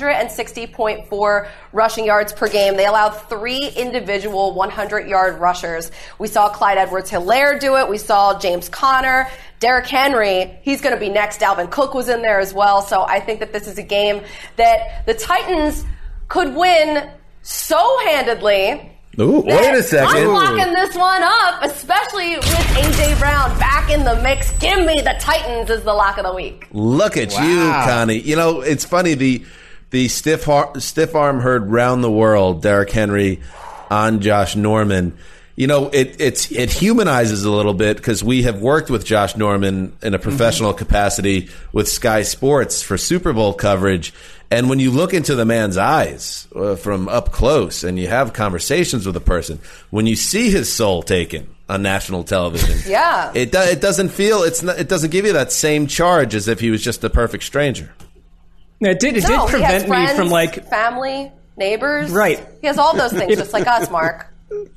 160.4 rushing yards per game. They allowed 3 individual 100-yard rushers. We saw Clyde Edwards-Helaire do it. We saw James Conner. Derrick Henry, he's going to be next. Dalvin Cook was in there as well. So I think that this is a game that the Titans could win so handedly. Ooh, wait a second. I'm locking this one up, especially with A.J. Brown back in the mix. Give me the Titans as the lock of the week. Look at you, Connie. You know, it's funny, the stiff arm heard round the world, Derrick Henry on Josh Norman. You know, it humanizes a little bit because we have worked with Josh Norman in a professional capacity with Sky Sports for Super Bowl coverage. And when you look into the man's eyes from up close and you have conversations with a person, when you see his soul taken on national television, it doesn't feel it doesn't give you that same charge as if he was just a perfect stranger. Yeah, it did prevent me from family, neighbors. Right. He has all those things just like us, Mark.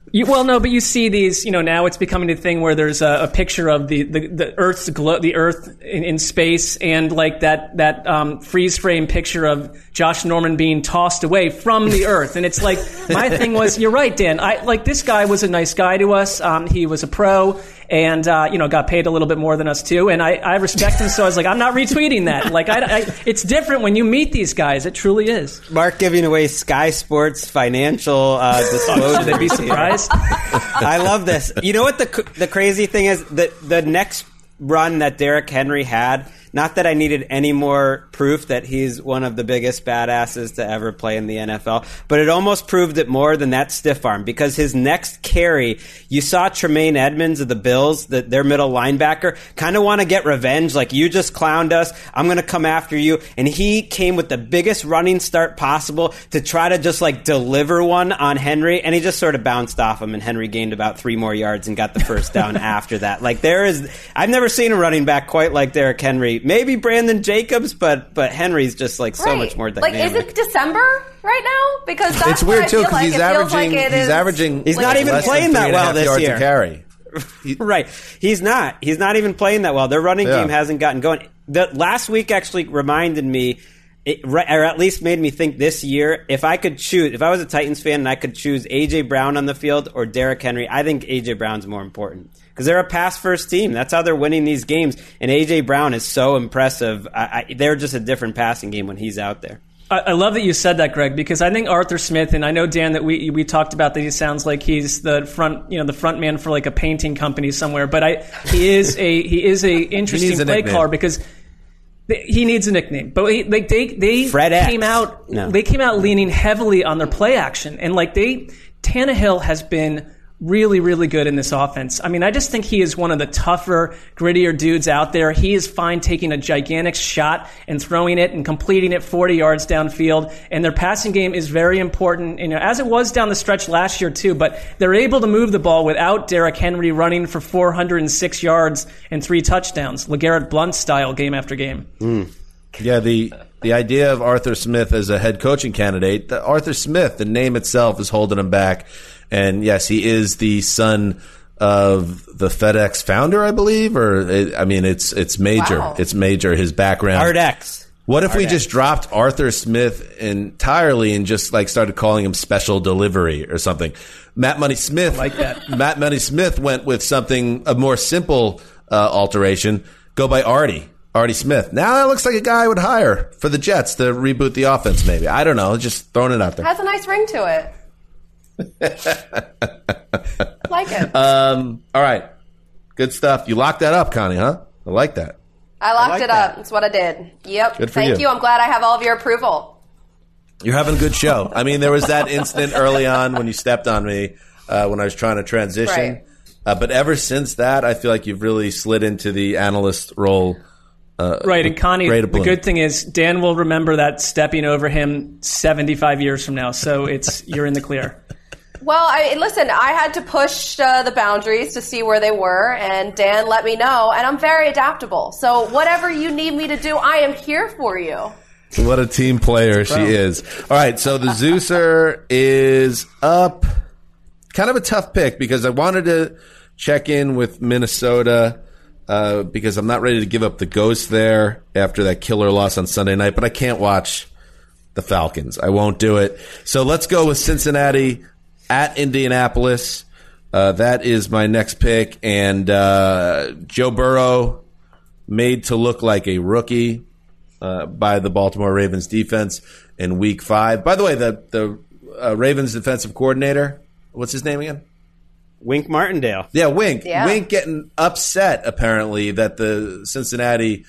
But you see these, now it's becoming a thing where there's a picture of the Earth's the Earth in space, and like that freeze frame picture of Josh Norman being tossed away from the Earth. And it's like, my thing was, you're right, Dan. This guy was a nice guy to us. He was a pro and, got paid a little bit more than us too. And I respect him. So I was like, I'm not retweeting that. It's different when you meet these guys. It truly is. Mark giving away Sky Sports financial disclosure. Should they be surprised? I love this. You know what the crazy thing is? The next run that Derrick Henry had, not that I needed any more proof that he's one of the biggest badasses to ever play in the NFL, but it almost proved it more than that stiff arm, because his next carry, you saw Tremaine Edmonds of the Bills, their middle linebacker, kind of want to get revenge, like, you just clowned us, I'm going to come after you, and he came with the biggest running start possible to try to just deliver one on Henry, and he just sort of bounced off him, and Henry gained about 3 more yards and got the first down after that. I've never seen a running back quite like Derrick Henry. Maybe Brandon Jacobs, but Henry's just so much more dynamic. Is it December right now? Because that's it's weird too, because he's averaging. He's not even playing that well this year. Carry. Right, he's not. He's not even playing that well. Their running game hasn't gotten going. The last week actually reminded me, or at least made me think this year, if I was a Titans fan and I could choose A.J. Brown on the field or Derrick Henry, I think A.J. Brown's more important. Because they're a pass-first team. That's how they're winning these games. And A.J. Brown is so impressive. They're just a different passing game when he's out there. I love that you said that, Greg, because I think Arthur Smith, and I know, Dan, that we talked about that he sounds like he's the front man for a painting company somewhere. But he is a interesting play caller because he needs a nickname. But they came out leaning heavily on their play action, and Tannehill has been really, really good in this offense. I mean, I just think he is one of the tougher, grittier dudes out there. He is fine taking a gigantic shot and throwing it and completing it 40 yards downfield. And their passing game is very important, as it was down the stretch last year too. But they're able to move the ball without Derrick Henry running for 406 yards and 3 touchdowns, LeGarrette Blount style, game after game. Yeah, the idea of Arthur Smith as a head coaching candidate, Arthur Smith, the name itself is holding him back. And yes, he is the son of the FedEx founder, I believe, it's major. Wow. It's major, his background. ArtX. What if we just dropped Arthur Smith entirely and just started calling him Special Delivery or something? Matt Money Smith, like that. Matt Money Smith went with a more simple alteration. Go by Artie. Artie Smith. Now that looks like a guy I would hire for the Jets to reboot the offense, maybe. I don't know. Just throwing it out there. Has a nice ring to it. Like it. All right. Good stuff. You locked that up, Connie, huh? I like that. I locked it up. That's what I did. Yep. Good for Thank you. I'm glad I have all of your approval. You're having a good show. I mean, there was that incident early on when you stepped on me when I was trying to transition. Right. But ever since that, I feel like you've really slid into the analyst role. Right, and Connie, the good thing is Dan will remember that stepping over him 75 years from now, so you're in the clear. Well, listen, I had to push the boundaries to see where they were, and Dan let me know, and I'm very adaptable. So whatever you need me to do, I am here for you. What a team player she is. All right, so the Zeuser is up. Kind of a tough pick because I wanted to check in with Minnesota because I'm not ready to give up the ghost there after that killer loss on Sunday night, but I can't watch the Falcons. I won't do it. So let's go with Cincinnati at Indianapolis. That is my next pick. And Joe Burrow made to look like a rookie by the Baltimore Ravens defense in Week 5. By the way, the Ravens defensive coordinator, what's his name again? Wink Martindale. Yeah, Wink. Yeah. Wink getting upset, apparently, that the Cincinnati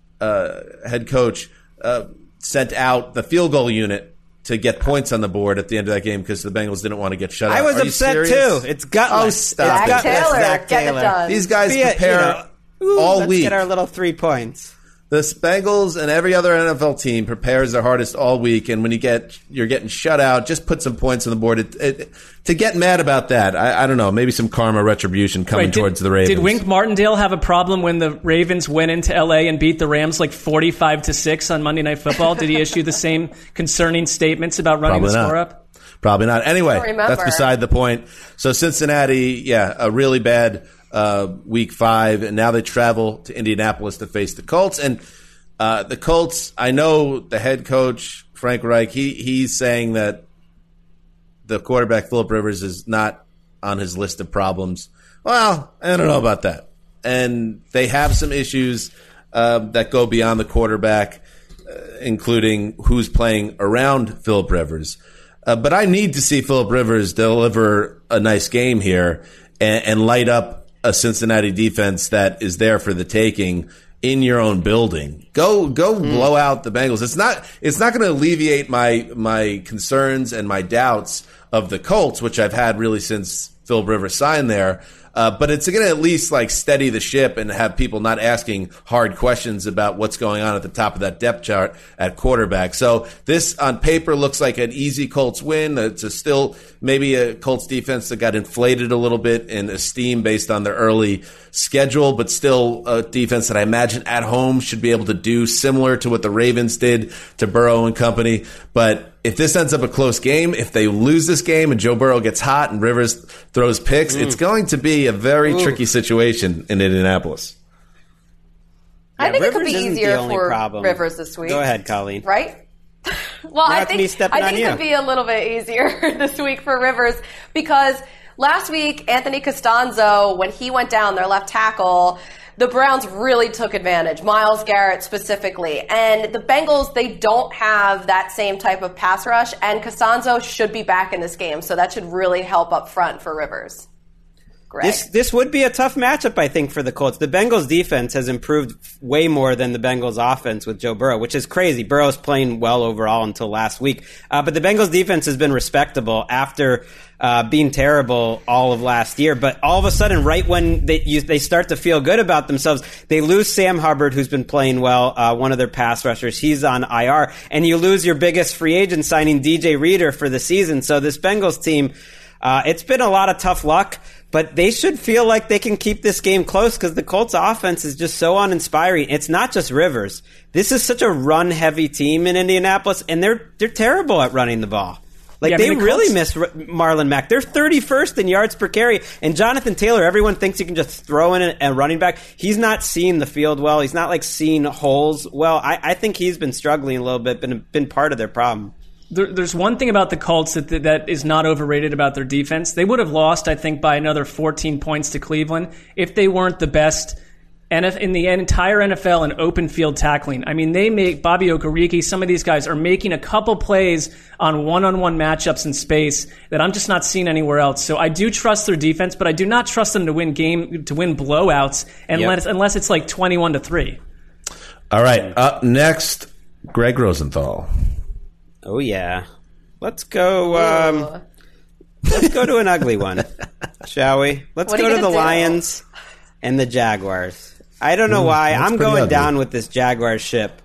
head coach sent out the field goal unit to get points on the board at the end of that game because the Bengals didn't want to get shut out. I was upset, too. It's gutless. Oh, stop Zach it. Taylor, Zach getting Taylor. it done. These guys prepare all let's week. Get our little 3 points. The Bengals and every other NFL team prepares their hardest all week, and when you're getting shut out, just put some points on the board. To get mad about that, I don't know, maybe some karma retribution coming towards the Ravens. Did Wink Martindale have a problem when the Ravens went into L.A. and beat the Rams like 45-6 on Monday Night Football? Did he issue the same concerning statements about running the score up? Probably not. Anyway, that's beside the point. So Cincinnati, a really bad Week 5, and now they travel to Indianapolis to face the Colts. And the Colts, I know the head coach, Frank Reich, he's saying that the quarterback, Phillip Rivers, is not on his list of problems. Well, I don't know about that. And they have some issues that go beyond the quarterback, including who's playing around Phillip Rivers. But I need to see Phillip Rivers deliver a nice game here and light up a Cincinnati defense that is there for the taking in your own building. Go blow out the Bengals. It's not going to alleviate my concerns and my doubts of the Colts, which I've had really since Phil Rivers signed there. But it's going to at least steady the ship and have people not asking hard questions about what's going on at the top of that depth chart at quarterback. So this on paper looks like an easy Colts win. It's still maybe a Colts defense that got inflated a little bit in esteem based on their early schedule, but still a defense that I imagine at home should be able to do similar to what the Ravens did to Burrow and company. But if this ends up a close game, if they lose this game and Joe Burrow gets hot and Rivers throws picks, it's going to be a very tricky situation in Indianapolis. I think Rivers it could be easier for Rivers this week. Go ahead, Colleen. Right? Well, I think it could be a little bit easier this week for Rivers because last week, Anthony Costanzo, when he went down, their left tackle, the Browns really took advantage, Myles Garrett specifically. And the Bengals, they don't have that same type of pass rush, and Costanzo should be back in this game, so that should really help up front for Rivers. Greg. This would be a tough matchup, I think, for the Colts. The Bengals' defense has improved way more than the Bengals' offense with Joe Burrow, which is crazy. Burrow's playing well overall until last week. But the Bengals' defense has been respectable after being terrible all of last year. But all of a sudden, right when they start to feel good about themselves, they lose Sam Hubbard, who's been playing well, one of their pass rushers. He's on IR. And you lose your biggest free agent signing, DJ Reader, for the season. So this Bengals team, it's been a lot of tough luck. But they should feel like they can keep this game close because the Colts offense is just so uninspiring. It's not just Rivers. This is such a run-heavy team in Indianapolis, and they're terrible at running the ball. They really miss Marlon Mack. They're 31st in yards per carry, and Jonathan Taylor, everyone thinks you can just throw in a running back. He's not seeing the field well. He's not seeing holes well. I think he's been struggling a little bit, been part of their problem. There's one thing about the Colts that is not overrated about their defense. They would have lost, I think, by another 14 points to Cleveland if they weren't the best and in the entire NFL in open field tackling. I mean, they make Bobby Okereke, some of these guys are making a couple plays on one-on-one matchups in space that I'm just not seeing anywhere else. So I do trust their defense, but I do not trust them to win blowouts unless it's like 21-3. All right, up next, Greg Rosenthal. Oh yeah, let's go. Let's go to an ugly one, shall we? Let's go to the Lions and the Jaguars. I don't know why. I'm going down with this Jaguars ship.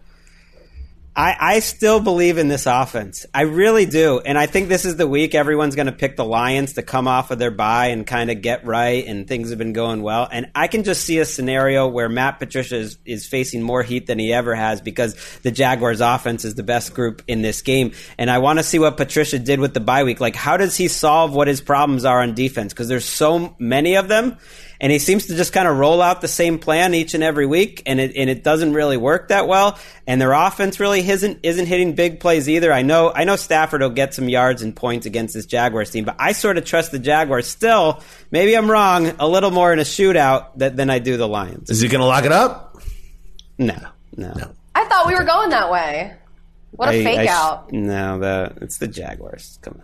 I still believe in this offense. I really do. And I think this is the week everyone's going to pick the Lions to come off of their bye and kind of get right, and things have been going well. And I can just see a scenario where Matt Patricia is facing more heat than he ever has because the Jaguars offense is the best group in this game. And I want to see what Patricia did with the bye week. Like, how does he solve what his problems are on defense? Because there's so many of them. And he seems to just kind of roll out the same plan each and every week, and it doesn't really work that well. And their offense really isn't hitting big plays either. I know Stafford will get some yards and points against this Jaguars team, but I sort of trust the Jaguars still. Maybe I'm wrong, a little more in a shootout than I do the Lions. Is he going to lock it up? No. I thought we were going that way. What a fake out. It's the Jaguars. Come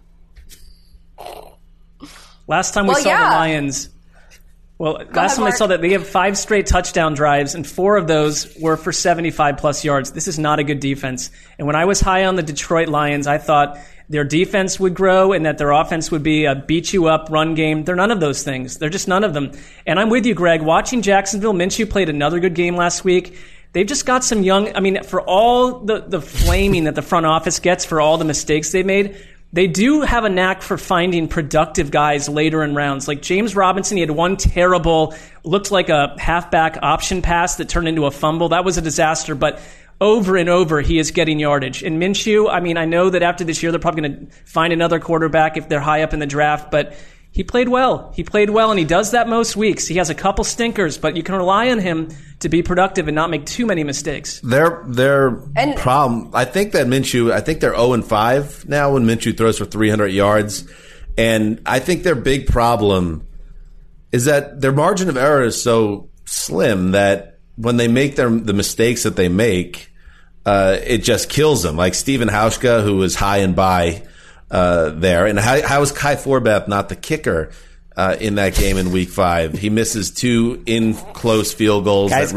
on. Last time we saw the Lions... Well, last time I saw that they have 5 straight touchdown drives, and 4 of those were for 75-plus yards. This is not a good defense. And when I was high on the Detroit Lions, I thought their defense would grow and that their offense would be a beat-you-up run game. They're none of those things. They're just none of them. And I'm with you, Greg. Watching Jacksonville, Minshew played another good game last week. They've just got some young – I mean, for all the flaming that the front office gets for all the mistakes they made – they do have a knack for finding productive guys later in rounds. Like James Robinson, he had one terrible, looked like a halfback option pass that turned into a fumble. That was a disaster, but over and over he is getting yardage. And Minshew, I mean, I know that after this year they're probably going to find another quarterback if they're high up in the draft, but he played well. He played well, and he does that most weeks. He has a couple stinkers, but you can rely on him to be productive and not make too many mistakes. Their problem, I think that Minshew, I think they're 0-5 now when Minshew throws for 300 yards. And I think their big problem is that their margin of error is so slim that when they make the mistakes that they make, it just kills them. Like Stephen Hauschka, who was high and by there. And how was Kai Forbath not the kicker in that game in Week 5? He misses 2 in-close field goals that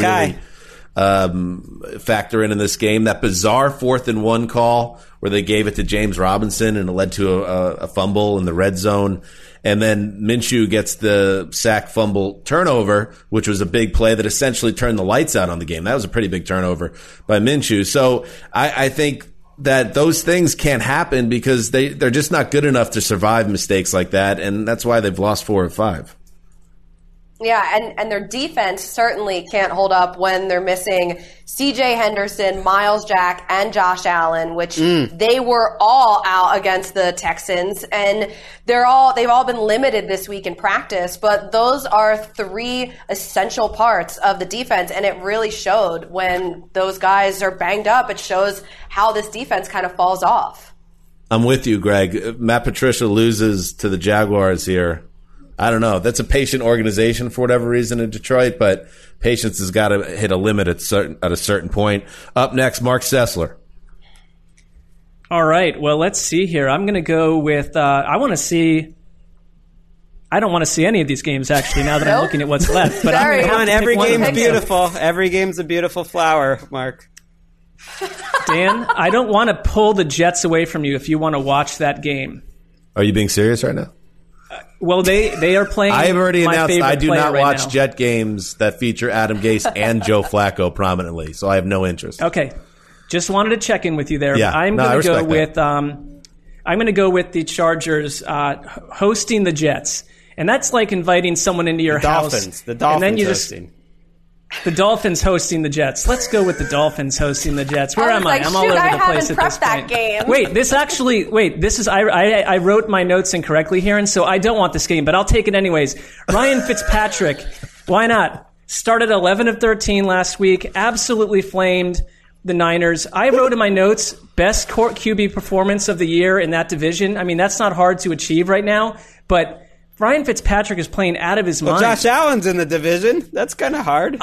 really factor in this game. That bizarre 4th and 1 call where they gave it to James Robinson and it led to a fumble in the red zone. And then Minshew gets the sack, fumble, turnover, which was a big play that essentially turned the lights out on the game. That was a pretty big turnover by Minshew. So I think that those things can't happen because they're just not good enough to survive mistakes like that, and that's why they've lost 4 or 5. Yeah, and their defense certainly can't hold up when they're missing C.J. Henderson, Miles Jack, and Josh Allen, which they were all out against the Texans, and they've all been limited this week in practice. But those are 3 essential parts of the defense, and it really showed when those guys are banged up. It shows how this defense kind of falls off. I'm with you, Greg. Matt Patricia loses to the Jaguars here. I don't know. That's a patient organization for whatever reason in Detroit, but patience has got to hit a limit at a certain point. Up next, Mark Sessler. All right. Well, let's see here. I'm going to go with I don't want to see any of these games, actually, now that I'm looking at what's left. But every game's beautiful. Every game's a beautiful flower, Mark. Dan, I don't want to pull the Jets away from you if you want to watch that game. Are you being serious right now? Well, they are playing. I have already announced I do not watch now. Jet games that feature Adam Gase and Joe Flacco prominently, so I have no interest. Okay, just wanted to check in with you there. Yeah, I'm going to go with the Chargers hosting the Jets, and that's like inviting someone into your house. The Dolphins, and then you hosting. The Dolphins hosting the Jets. Let's go with the Dolphins hosting the Jets. Where am I? I'm all over the place at this point. Game. I wrote my notes incorrectly here, and so I don't want this game, but I'll take it anyways. Ryan Fitzpatrick, why not? Started 11 of 13 last week, absolutely flamed the Niners. I wrote in my notes, best QB performance of the year in that division. I mean, that's not hard to achieve right now, but Ryan Fitzpatrick is playing out of his mind. Josh Allen's in the division. That's kind of hard.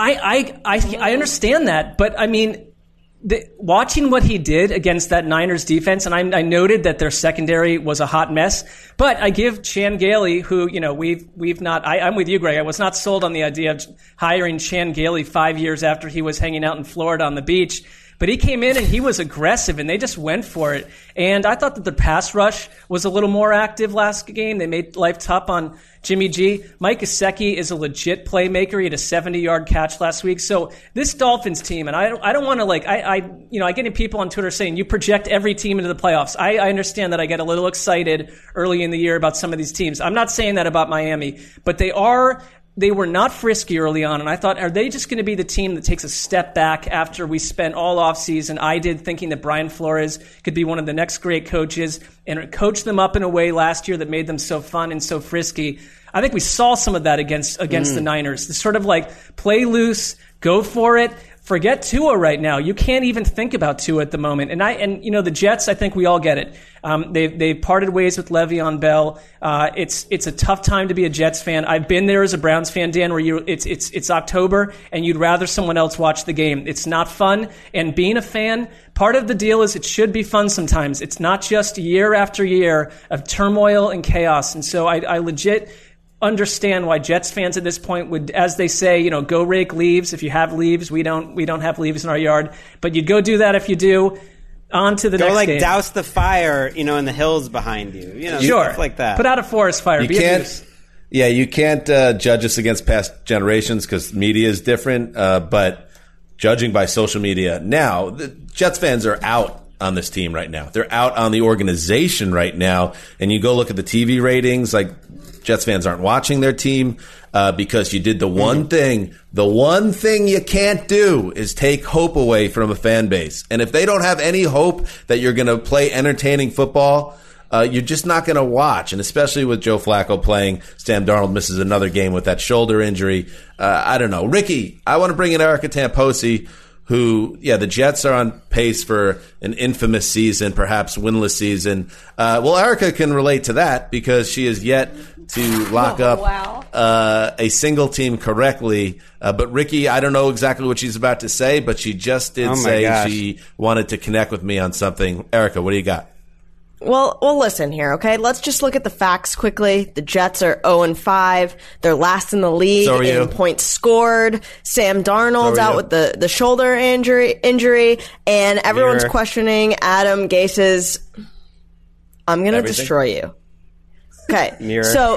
I understand that, but I mean, watching what he did against that Niners defense, and I noted that their secondary was a hot mess, but I give Chan Gailey, who, we've not, I'm with you, Greg. I was not sold on the idea of hiring Chan Gailey 5 years after he was hanging out in Florida on the beach. But he came in and he was aggressive, and they just went for it. And I thought that the pass rush was a little more active last game. They made life tough on Jimmy G. Mike Gesicki is a legit playmaker. He had a 70-yard catch last week. So this Dolphins team, and I don't want to I get people on Twitter saying you project every team into the playoffs. I understand that I get a little excited early in the year about some of these teams. I'm not saying that about Miami, but they were not frisky early on, and I thought, are they just going to be the team that takes a step back after we spent all offseason, thinking that Brian Flores could be one of the next great coaches and coach them up in a way last year that made them so fun and so frisky? I think we saw some of that against the Niners. It's sort of like play loose, go for it. Forget Tua right now. You can't even think about Tua at the moment. And the Jets, I think we all get it. They've parted ways with Le'Veon Bell. It's a tough time to be a Jets fan. I've been there as a Browns fan, Dan, where it's October and you'd rather someone else watch the game. It's not fun. And being a fan, part of the deal is it should be fun sometimes. It's not just year after year of turmoil and chaos. And so I legit understand why Jets fans at this point would, as they say, go rake leaves. If you have leaves, we don't have leaves in our yard, but you'd go do that if you do. On to the next game. Go douse the fire, in the hills behind you. Sure. Stuff like that. Put out a forest fire. You can't judge us against past generations because media is different, but judging by social media now, the Jets fans are out on this team right now. They're out on the organization right now, and you go look at the TV ratings, like Jets fans aren't watching their team because you did the one thing. The one thing you can't do is take hope away from a fan base. And if they don't have any hope that you're going to play entertaining football, you're just not going to watch. And especially with Joe Flacco playing, Sam Darnold misses another game with that shoulder injury. I don't know. Ricky, I want to bring in Erica Tamposi, who, the Jets are on pace for an infamous season, perhaps winless season. Well, Erica can relate to that because she has yet to lock up a single team correctly. But Ricky, I don't know exactly what she's about to say, but she just did say she wanted to connect with me on something. Erica, what do you got? Well, listen here, okay? Let's just look at the facts quickly. The Jets are 0-5. They're last in the league in points scored. Sam Darnold's out with the shoulder injury, and everyone's questioning Adam Gase's, I'm going to destroy you. Okay. Mirror. So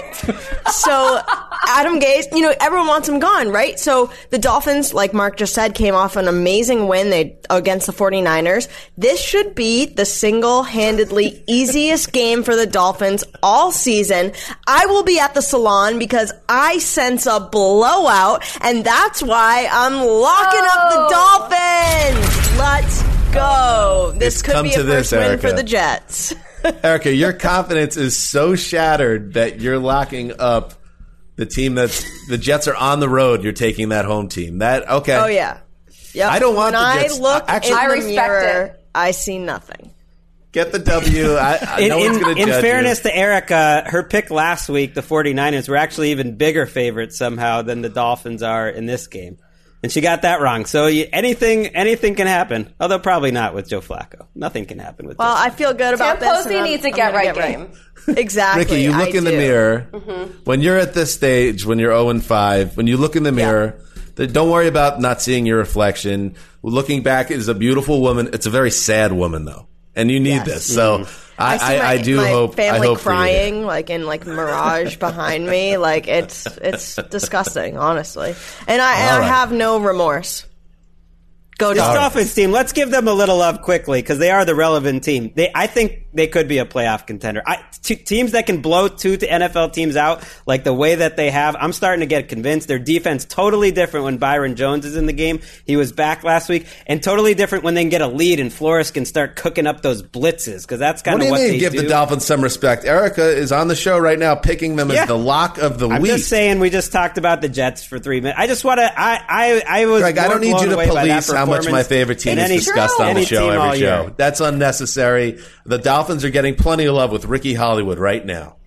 Adam Gase, everyone wants him gone, right? So the Dolphins, like Mark just said, came off an amazing win against the 49ers. This should be the single-handedly easiest game for the Dolphins all season. I will be at the salon because I sense a blowout, and that's why I'm locking up the Dolphins. Let's go. This could be a first win for the Jets. Erica, your confidence is so shattered that you're locking up the team the Jets are on the road. You're taking that home team. Okay. Oh, yeah. Yep. I don't want the Jets. I look in the mirror, I see nothing. Get the W. No one's going to judge In fairness you. to Erica, her pick last week, the 49ers, were actually even bigger favorites somehow than the Dolphins are in this game. And she got that wrong. So anything can happen. Although probably not with Joe Flacco. Nothing can happen with Joe Flacco. I feel good about this. Tamposi needs a get-right game. Exactly. Ricky, you look in the mirror. When you're at this stage, when you're 0-5, when you look in the mirror, don't worry about not seeing your reflection. Looking back is a beautiful woman. It's a very sad woman, though. And you need this. So I do hope family crying like in Mirage behind me. Like it's disgusting, honestly. And I have no remorse. This Dolphins team, let's give them a little love quickly because they are the relevant team. I think they could be a playoff contender. Teams that can blow two NFL teams out like the way that they have, I'm starting to get convinced. Their defense totally different when Byron Jones is in the game. He was back last week. And totally different when they can get a lead and Flores can start cooking up those blitzes because that's kind of what they do. Give the Dolphins some respect. Erica is on the show right now picking them as the lock of the week. I'm just saying we just talked about the Jets for 3 minutes. I just want to I was Greg, I don't need you to police how much my favorite team is discussed on the show every show. That's unnecessary. The Dolphins are getting plenty of love with Ricky Hollywood right now.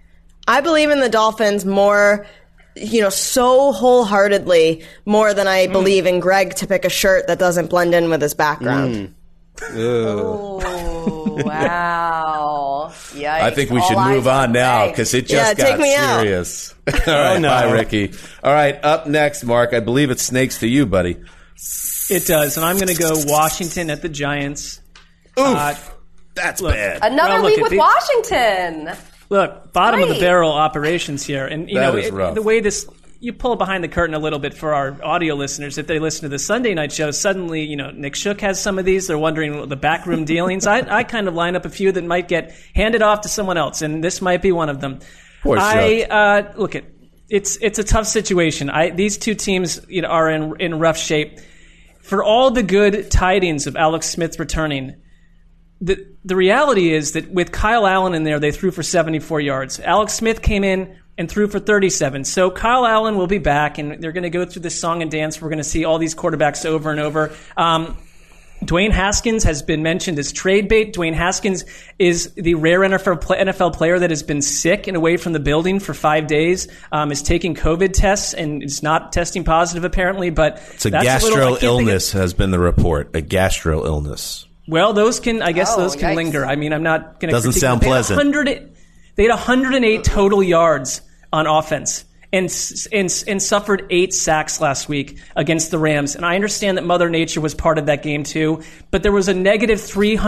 I believe in the Dolphins more, so wholeheartedly, more than I believe in Greg to pick a shirt that doesn't blend in with his background. Oh, wow. Yikes. I think we should move on now because it just got serious. All right, bye, Ricky. All right, up next, Mark, I believe it snakes to you, buddy. It does, and I'm going to go Washington at the Giants. Oof, that's bad. Another week with Washington. Look, bottom of the barrel operations here, and rough. The way this. You pull behind the curtain a little bit for our audio listeners. If they listen to the Sunday night show, suddenly, Nick Shook has some of these. They're wondering the backroom dealings. I kind of line up a few that might get handed off to someone else, and this might be one of them. Poor Shook. Look, it's a tough situation. These two teams are in rough shape. For all the good tidings of Alex Smith returning, the reality is that with Kyle Allen in there, they threw for 74 yards. Alex Smith came in and threw for 37. So Kyle Allen will be back, and they're going to go through this song and dance. We're going to see all these quarterbacks over and over. Dwayne Haskins has been mentioned as trade bait. Dwayne Haskins is the rare NFL player that has been sick and away from the building for 5 days, is taking COVID tests, and is not testing positive apparently. But it's a gastro illness has been the report, a gastro illness. Well, those can linger. I mean, I'm not going to Doesn't sound pleasant. They had 108 total yards on offense and suffered 8 sacks last week against the Rams. And I understand that Mother Nature was part of that game too, but there was a negative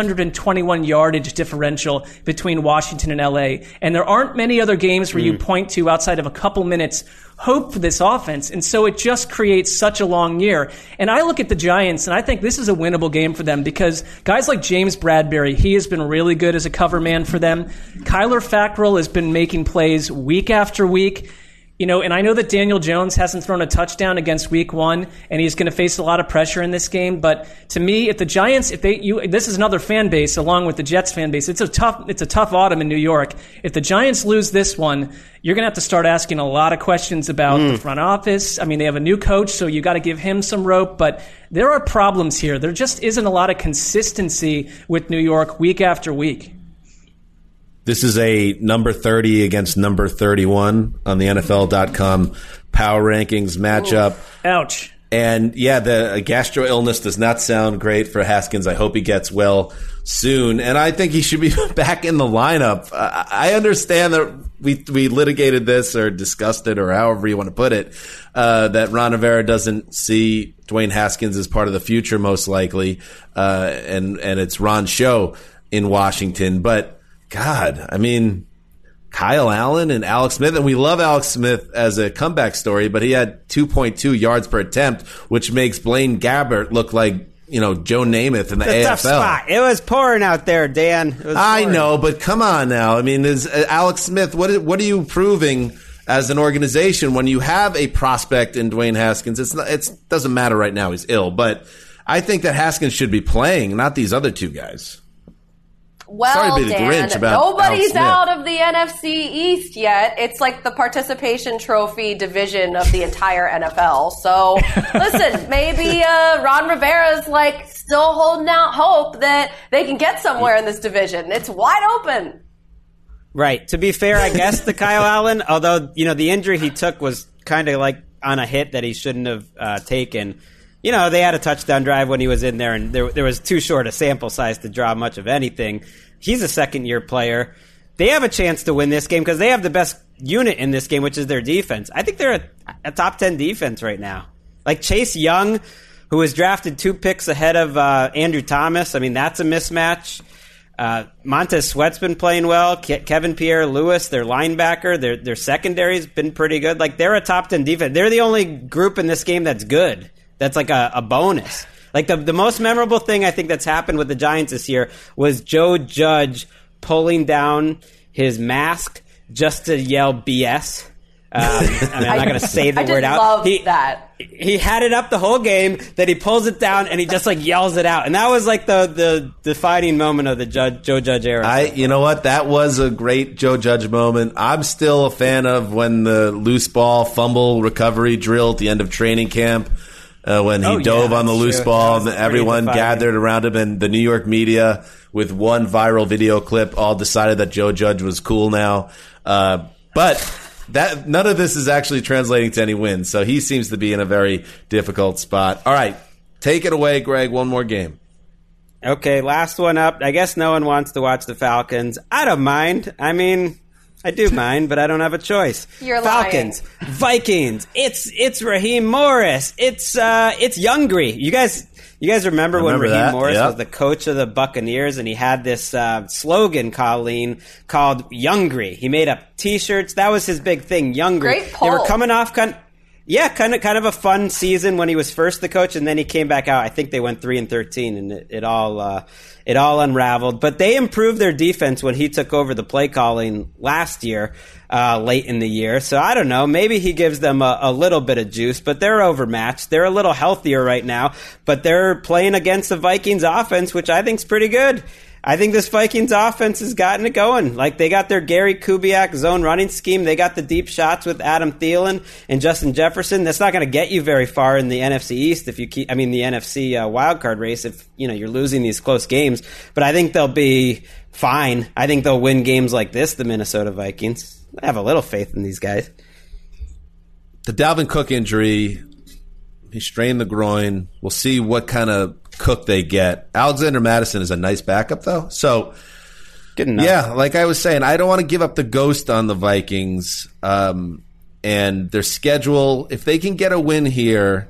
321 yardage differential between Washington and LA. And there aren't many other games where you point to outside of a couple minutes hope for this offense. And so it just creates such a long year. And I look at the Giants, and I think this is a winnable game for them because guys like James Bradbury, he has been really good as a cover man for them. Kyler Fackrell has been making plays week after week. And I know that Daniel Jones hasn't thrown a touchdown against Week 1, and he's going to face a lot of pressure in this game. But to me, if the Giants, this is another fan base along with the Jets fan base. It's a tough autumn in New York. If the Giants lose this one, you're going to have to start asking a lot of questions about the front office. I mean, they have a new coach, so you got to give him some rope. But there are problems here. There just isn't a lot of consistency with New York week after week. This is a number 30 against number 31 on the NFL.com power rankings matchup. Ooh. Ouch. And the gastro illness does not sound great for Haskins. I hope he gets well soon. And I think he should be back in the lineup. I understand that we litigated this or discussed it or however you want to put it, that Ron Rivera doesn't see Dwayne Haskins as part of the future, most likely. And it's Ron's show in Washington. But God, I mean, Kyle Allen and Alex Smith, and we love Alex Smith as a comeback story, but he had 2.2 yards per attempt, which makes Blaine Gabbert look like, Joe Namath in the AFL. Tough spot. It was pouring out there, Dan. I know, but come on now. I mean, is Alex Smith, what are you proving as an organization when you have a prospect in Dwayne Haskins? It doesn't matter right now. He's ill, but I think that Haskins should be playing, not these other two guys. Well, sorry to be the Grinch about nobody's out of the NFC East yet. It's like the participation trophy division of the entire NFL. So, listen, maybe Ron Rivera's still holding out hope that they can get somewhere in this division. It's wide open. Right. To be fair, I guess to Kyle Allen, although, the injury he took was kind of on a hit that he shouldn't have taken. They had a touchdown drive when he was in there, and there was too short a sample size to draw much of anything. He's a second-year player. They have a chance to win this game because they have the best unit in this game, which is their defense. I think they're a top 10 defense right now. Chase Young, who was drafted 2 picks ahead of Andrew Thomas. I mean, that's a mismatch. Montez Sweat's been playing well. Kevin Pierre-Louis, their linebacker, their secondary's been pretty good. They're a top 10 defense. They're the only group in this game that's good. That's a bonus. The most memorable thing I think that's happened with the Giants this year was Joe Judge pulling down his mask just to yell BS. I'm not going to say the word out. I love that. He had it up the whole game, then he pulls it down, and he just yells it out. And that was the defining moment of the Joe Judge era. You know what? That was a great Joe Judge moment. I'm still a fan of when the loose ball fumble recovery drill at the end of training camp. When he dove on the loose ball, and everyone gathered around him, and the New York media, with one viral video clip, all decided that Joe Judge was cool now. But But none of this is actually translating to any wins. So he seems to be in a very difficult spot. All right, take it away, Greg. One more game. Okay, last one up. I guess no one wants to watch the Falcons. I don't mind. I mean, I do mind, but I don't have a choice. You're Falcons, lying. Vikings. It's Raheem Morris. It's Youngry. You guys remember when Raheem Morris was the coach of the Buccaneers, and he had this slogan, Colleen, called Youngry. He made up T-shirts. That was his big thing, Youngry. Great poll. They were coming off kind of a fun season when he was first the coach, and then he came back out. I think they went 3-13, and it all unraveled. But they improved their defense when he took over the play calling last year, late in the year. So I don't know. Maybe he gives them a little bit of juice, but they're overmatched. They're a little healthier right now, but they're playing against the Vikings offense, which I think is pretty good. I think this Vikings offense has gotten it going. Like, they got their Gary Kubiak zone running scheme. They got the deep shots with Adam Thielen and Justin Jefferson. That's not going to get you very far in the NFC East the NFC wildcard race if, you're losing these close games. But I think they'll be fine. I think they'll win games like this, the Minnesota Vikings. I have a little faith in these guys. The Dalvin Cook injury, he strained the groin. We'll see what kind of Cook they get. Alexander Madison is a nice backup, though. So, good enough. Yeah, like I was saying, I don't want to give up the ghost on the Vikings and their schedule. If they can get a win here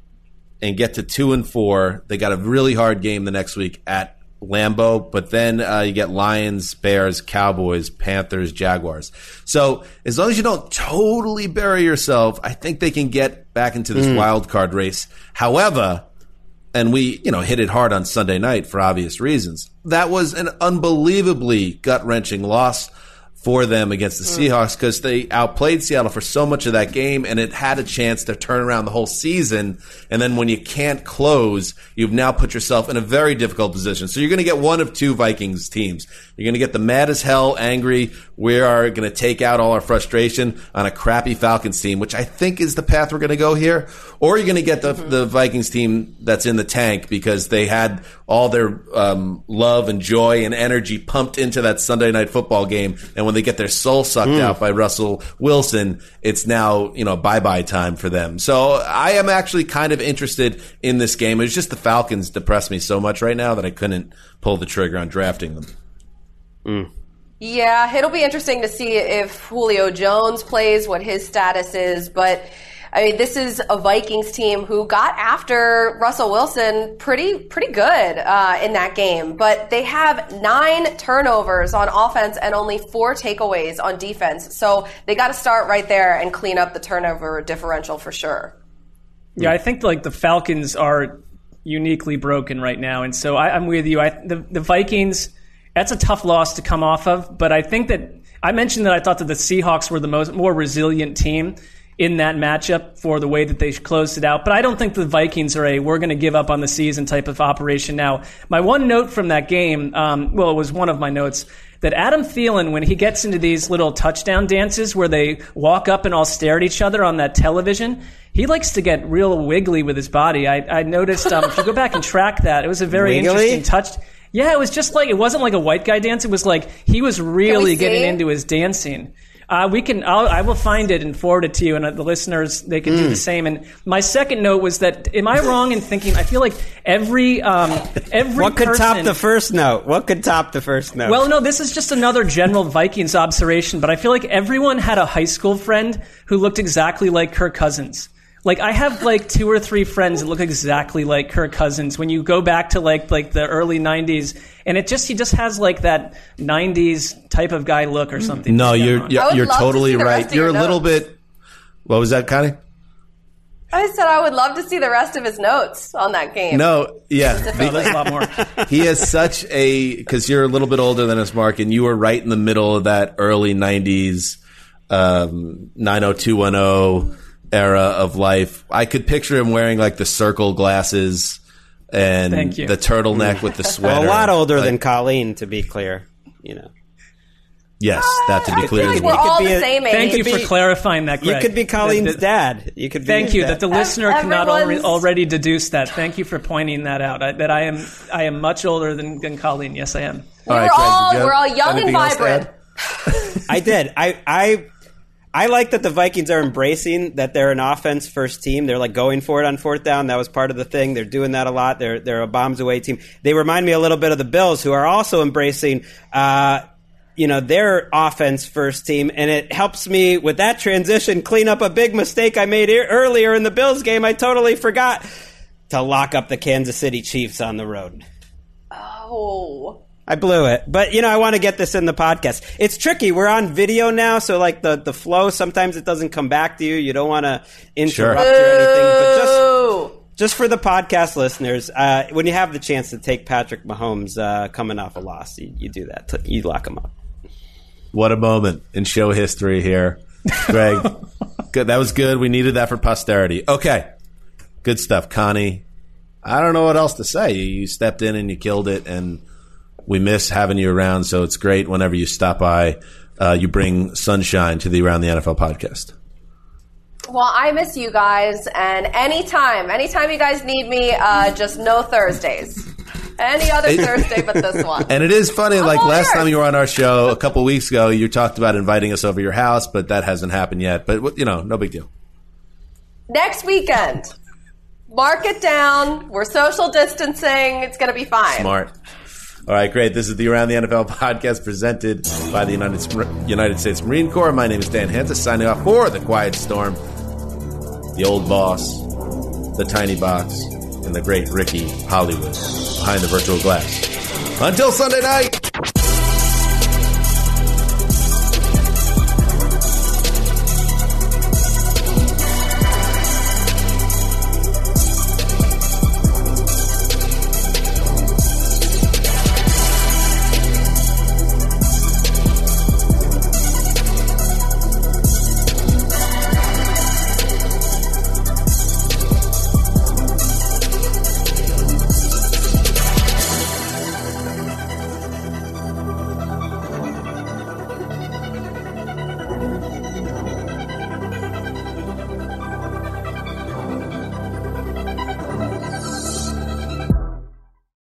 and get to 2-4, they got a really hard game the next week at Lambeau, but then you get Lions, Bears, Cowboys, Panthers, Jaguars. So as long as you don't totally bury yourself, I think they can get back into this wild card race. However, and we, hit it hard on Sunday night for obvious reasons, that was an unbelievably gut-wrenching loss for them against the Seahawks because they outplayed Seattle for so much of that game, and it had a chance to turn around the whole season. And then when you can't close, you've now put yourself in a very difficult position. So you're going to get one of two Vikings teams. You're going to get the mad as hell, angry, we are going to take out all our frustration on a crappy Falcons team, which I think is the path we're going to go here. Or you're going to get the Vikings team that's in the tank because they had all their love and joy and energy pumped into that Sunday night football game. And when they get their soul sucked out by Russell Wilson, it's now, bye-bye time for them. So I am actually kind of interested in this game. It's just the Falcons depress me so much right now that I couldn't pull the trigger on drafting them. Yeah, it'll be interesting to see if Julio Jones plays, what his status is. But, this is a Vikings team who got after Russell Wilson pretty good in that game. But they have 9 turnovers on offense and only 4 takeaways on defense. So they got to start right there and clean up the turnover differential for sure. Yeah, I think the Falcons are uniquely broken right now. And so I'm with you. The Vikings, that's a tough loss to come off of. But I think that I mentioned that I thought that the Seahawks were the more resilient team in that matchup for the way that they closed it out. But I don't think the Vikings are we're going to give up on the season type of operation now. My one note from that game, it was one of my notes, that Adam Thielen, when he gets into these little touchdown dances where they walk up and all stare at each other on that television, he likes to get real wiggly with his body. I noticed, if you go back and track that, it was a very interesting touch. Yeah, it was just it wasn't like a white guy dance. It was like he was really getting into his dancing. I will find it and forward it to you, and the listeners, they can do the same. And my second note was that, am I wrong in thinking, I feel like every what could top the first note? What could top the first note? Well, no, this is just another general Vikings observation, but I feel like everyone had a high school friend who looked exactly like Kirk Cousins. I have 2 or 3 friends that look exactly like Kirk Cousins when you go back to the early 90s, and he just has that 90s type of guy look or something. No, you're totally right. You're a little bit. What was that, Connie? I said I would love to see the rest of his notes on that game. No, yeah. There's a lot more. He has such because you're a little bit older than us, Mark, and you were right in the middle of that early 90s 90210 era of life. I could picture him wearing the circle glasses and the turtleneck with the sweater. Well, a lot older than Colleen, to be clear. Yes, that to be clear. We're all the same age. Thank you for clarifying that, Greg. You could be Colleen's dad. You could. Thank you. That the listener cannot already deduce that. Thank you for pointing that out. That I am much older than Colleen. Yes, I am. We're all young and vibrant. I did. I like that the Vikings are embracing that they're an offense first team. They're like going for it on fourth down. That was part of the thing. They're doing that a lot. They're a bombs away team. They remind me a little bit of the Bills, who are also embracing their offense first team, and it helps me with that transition clean up a big mistake I made earlier in the Bills game. I totally forgot to lock up the Kansas City Chiefs on the road. Oh. I blew it. But, I want to get this in the podcast. It's tricky. We're on video now, so like the flow, sometimes it doesn't come back to you. You don't want to interrupt or anything. But just for the podcast listeners, when you have the chance to take Patrick Mahomes coming off a loss, you do that. You lock him up. What a moment in show history here. Greg, good. That was good. We needed that for posterity. Okay. Good stuff, Connie. I don't know what else to say. You stepped in and you killed it, and we miss having you around, so it's great whenever you stop by. You bring sunshine to the Around the NFL podcast. Well, I miss you guys, and anytime you guys need me, just no Thursdays. Any other Thursday but this one. And it is funny, last time you were on our show a couple weeks ago, you talked about inviting us over your house, but that hasn't happened yet. But, no big deal. Next weekend. Mark it down. We're social distancing. It's going to be fine. Smart. All right, great. This is the Around the NFL podcast presented by the United States Marine Corps. My name is Dan Hansis, signing off for The Quiet Storm, the Old Boss, the Tiny Box, and the great Ricky Hollywood behind the virtual glass. Until Sunday night.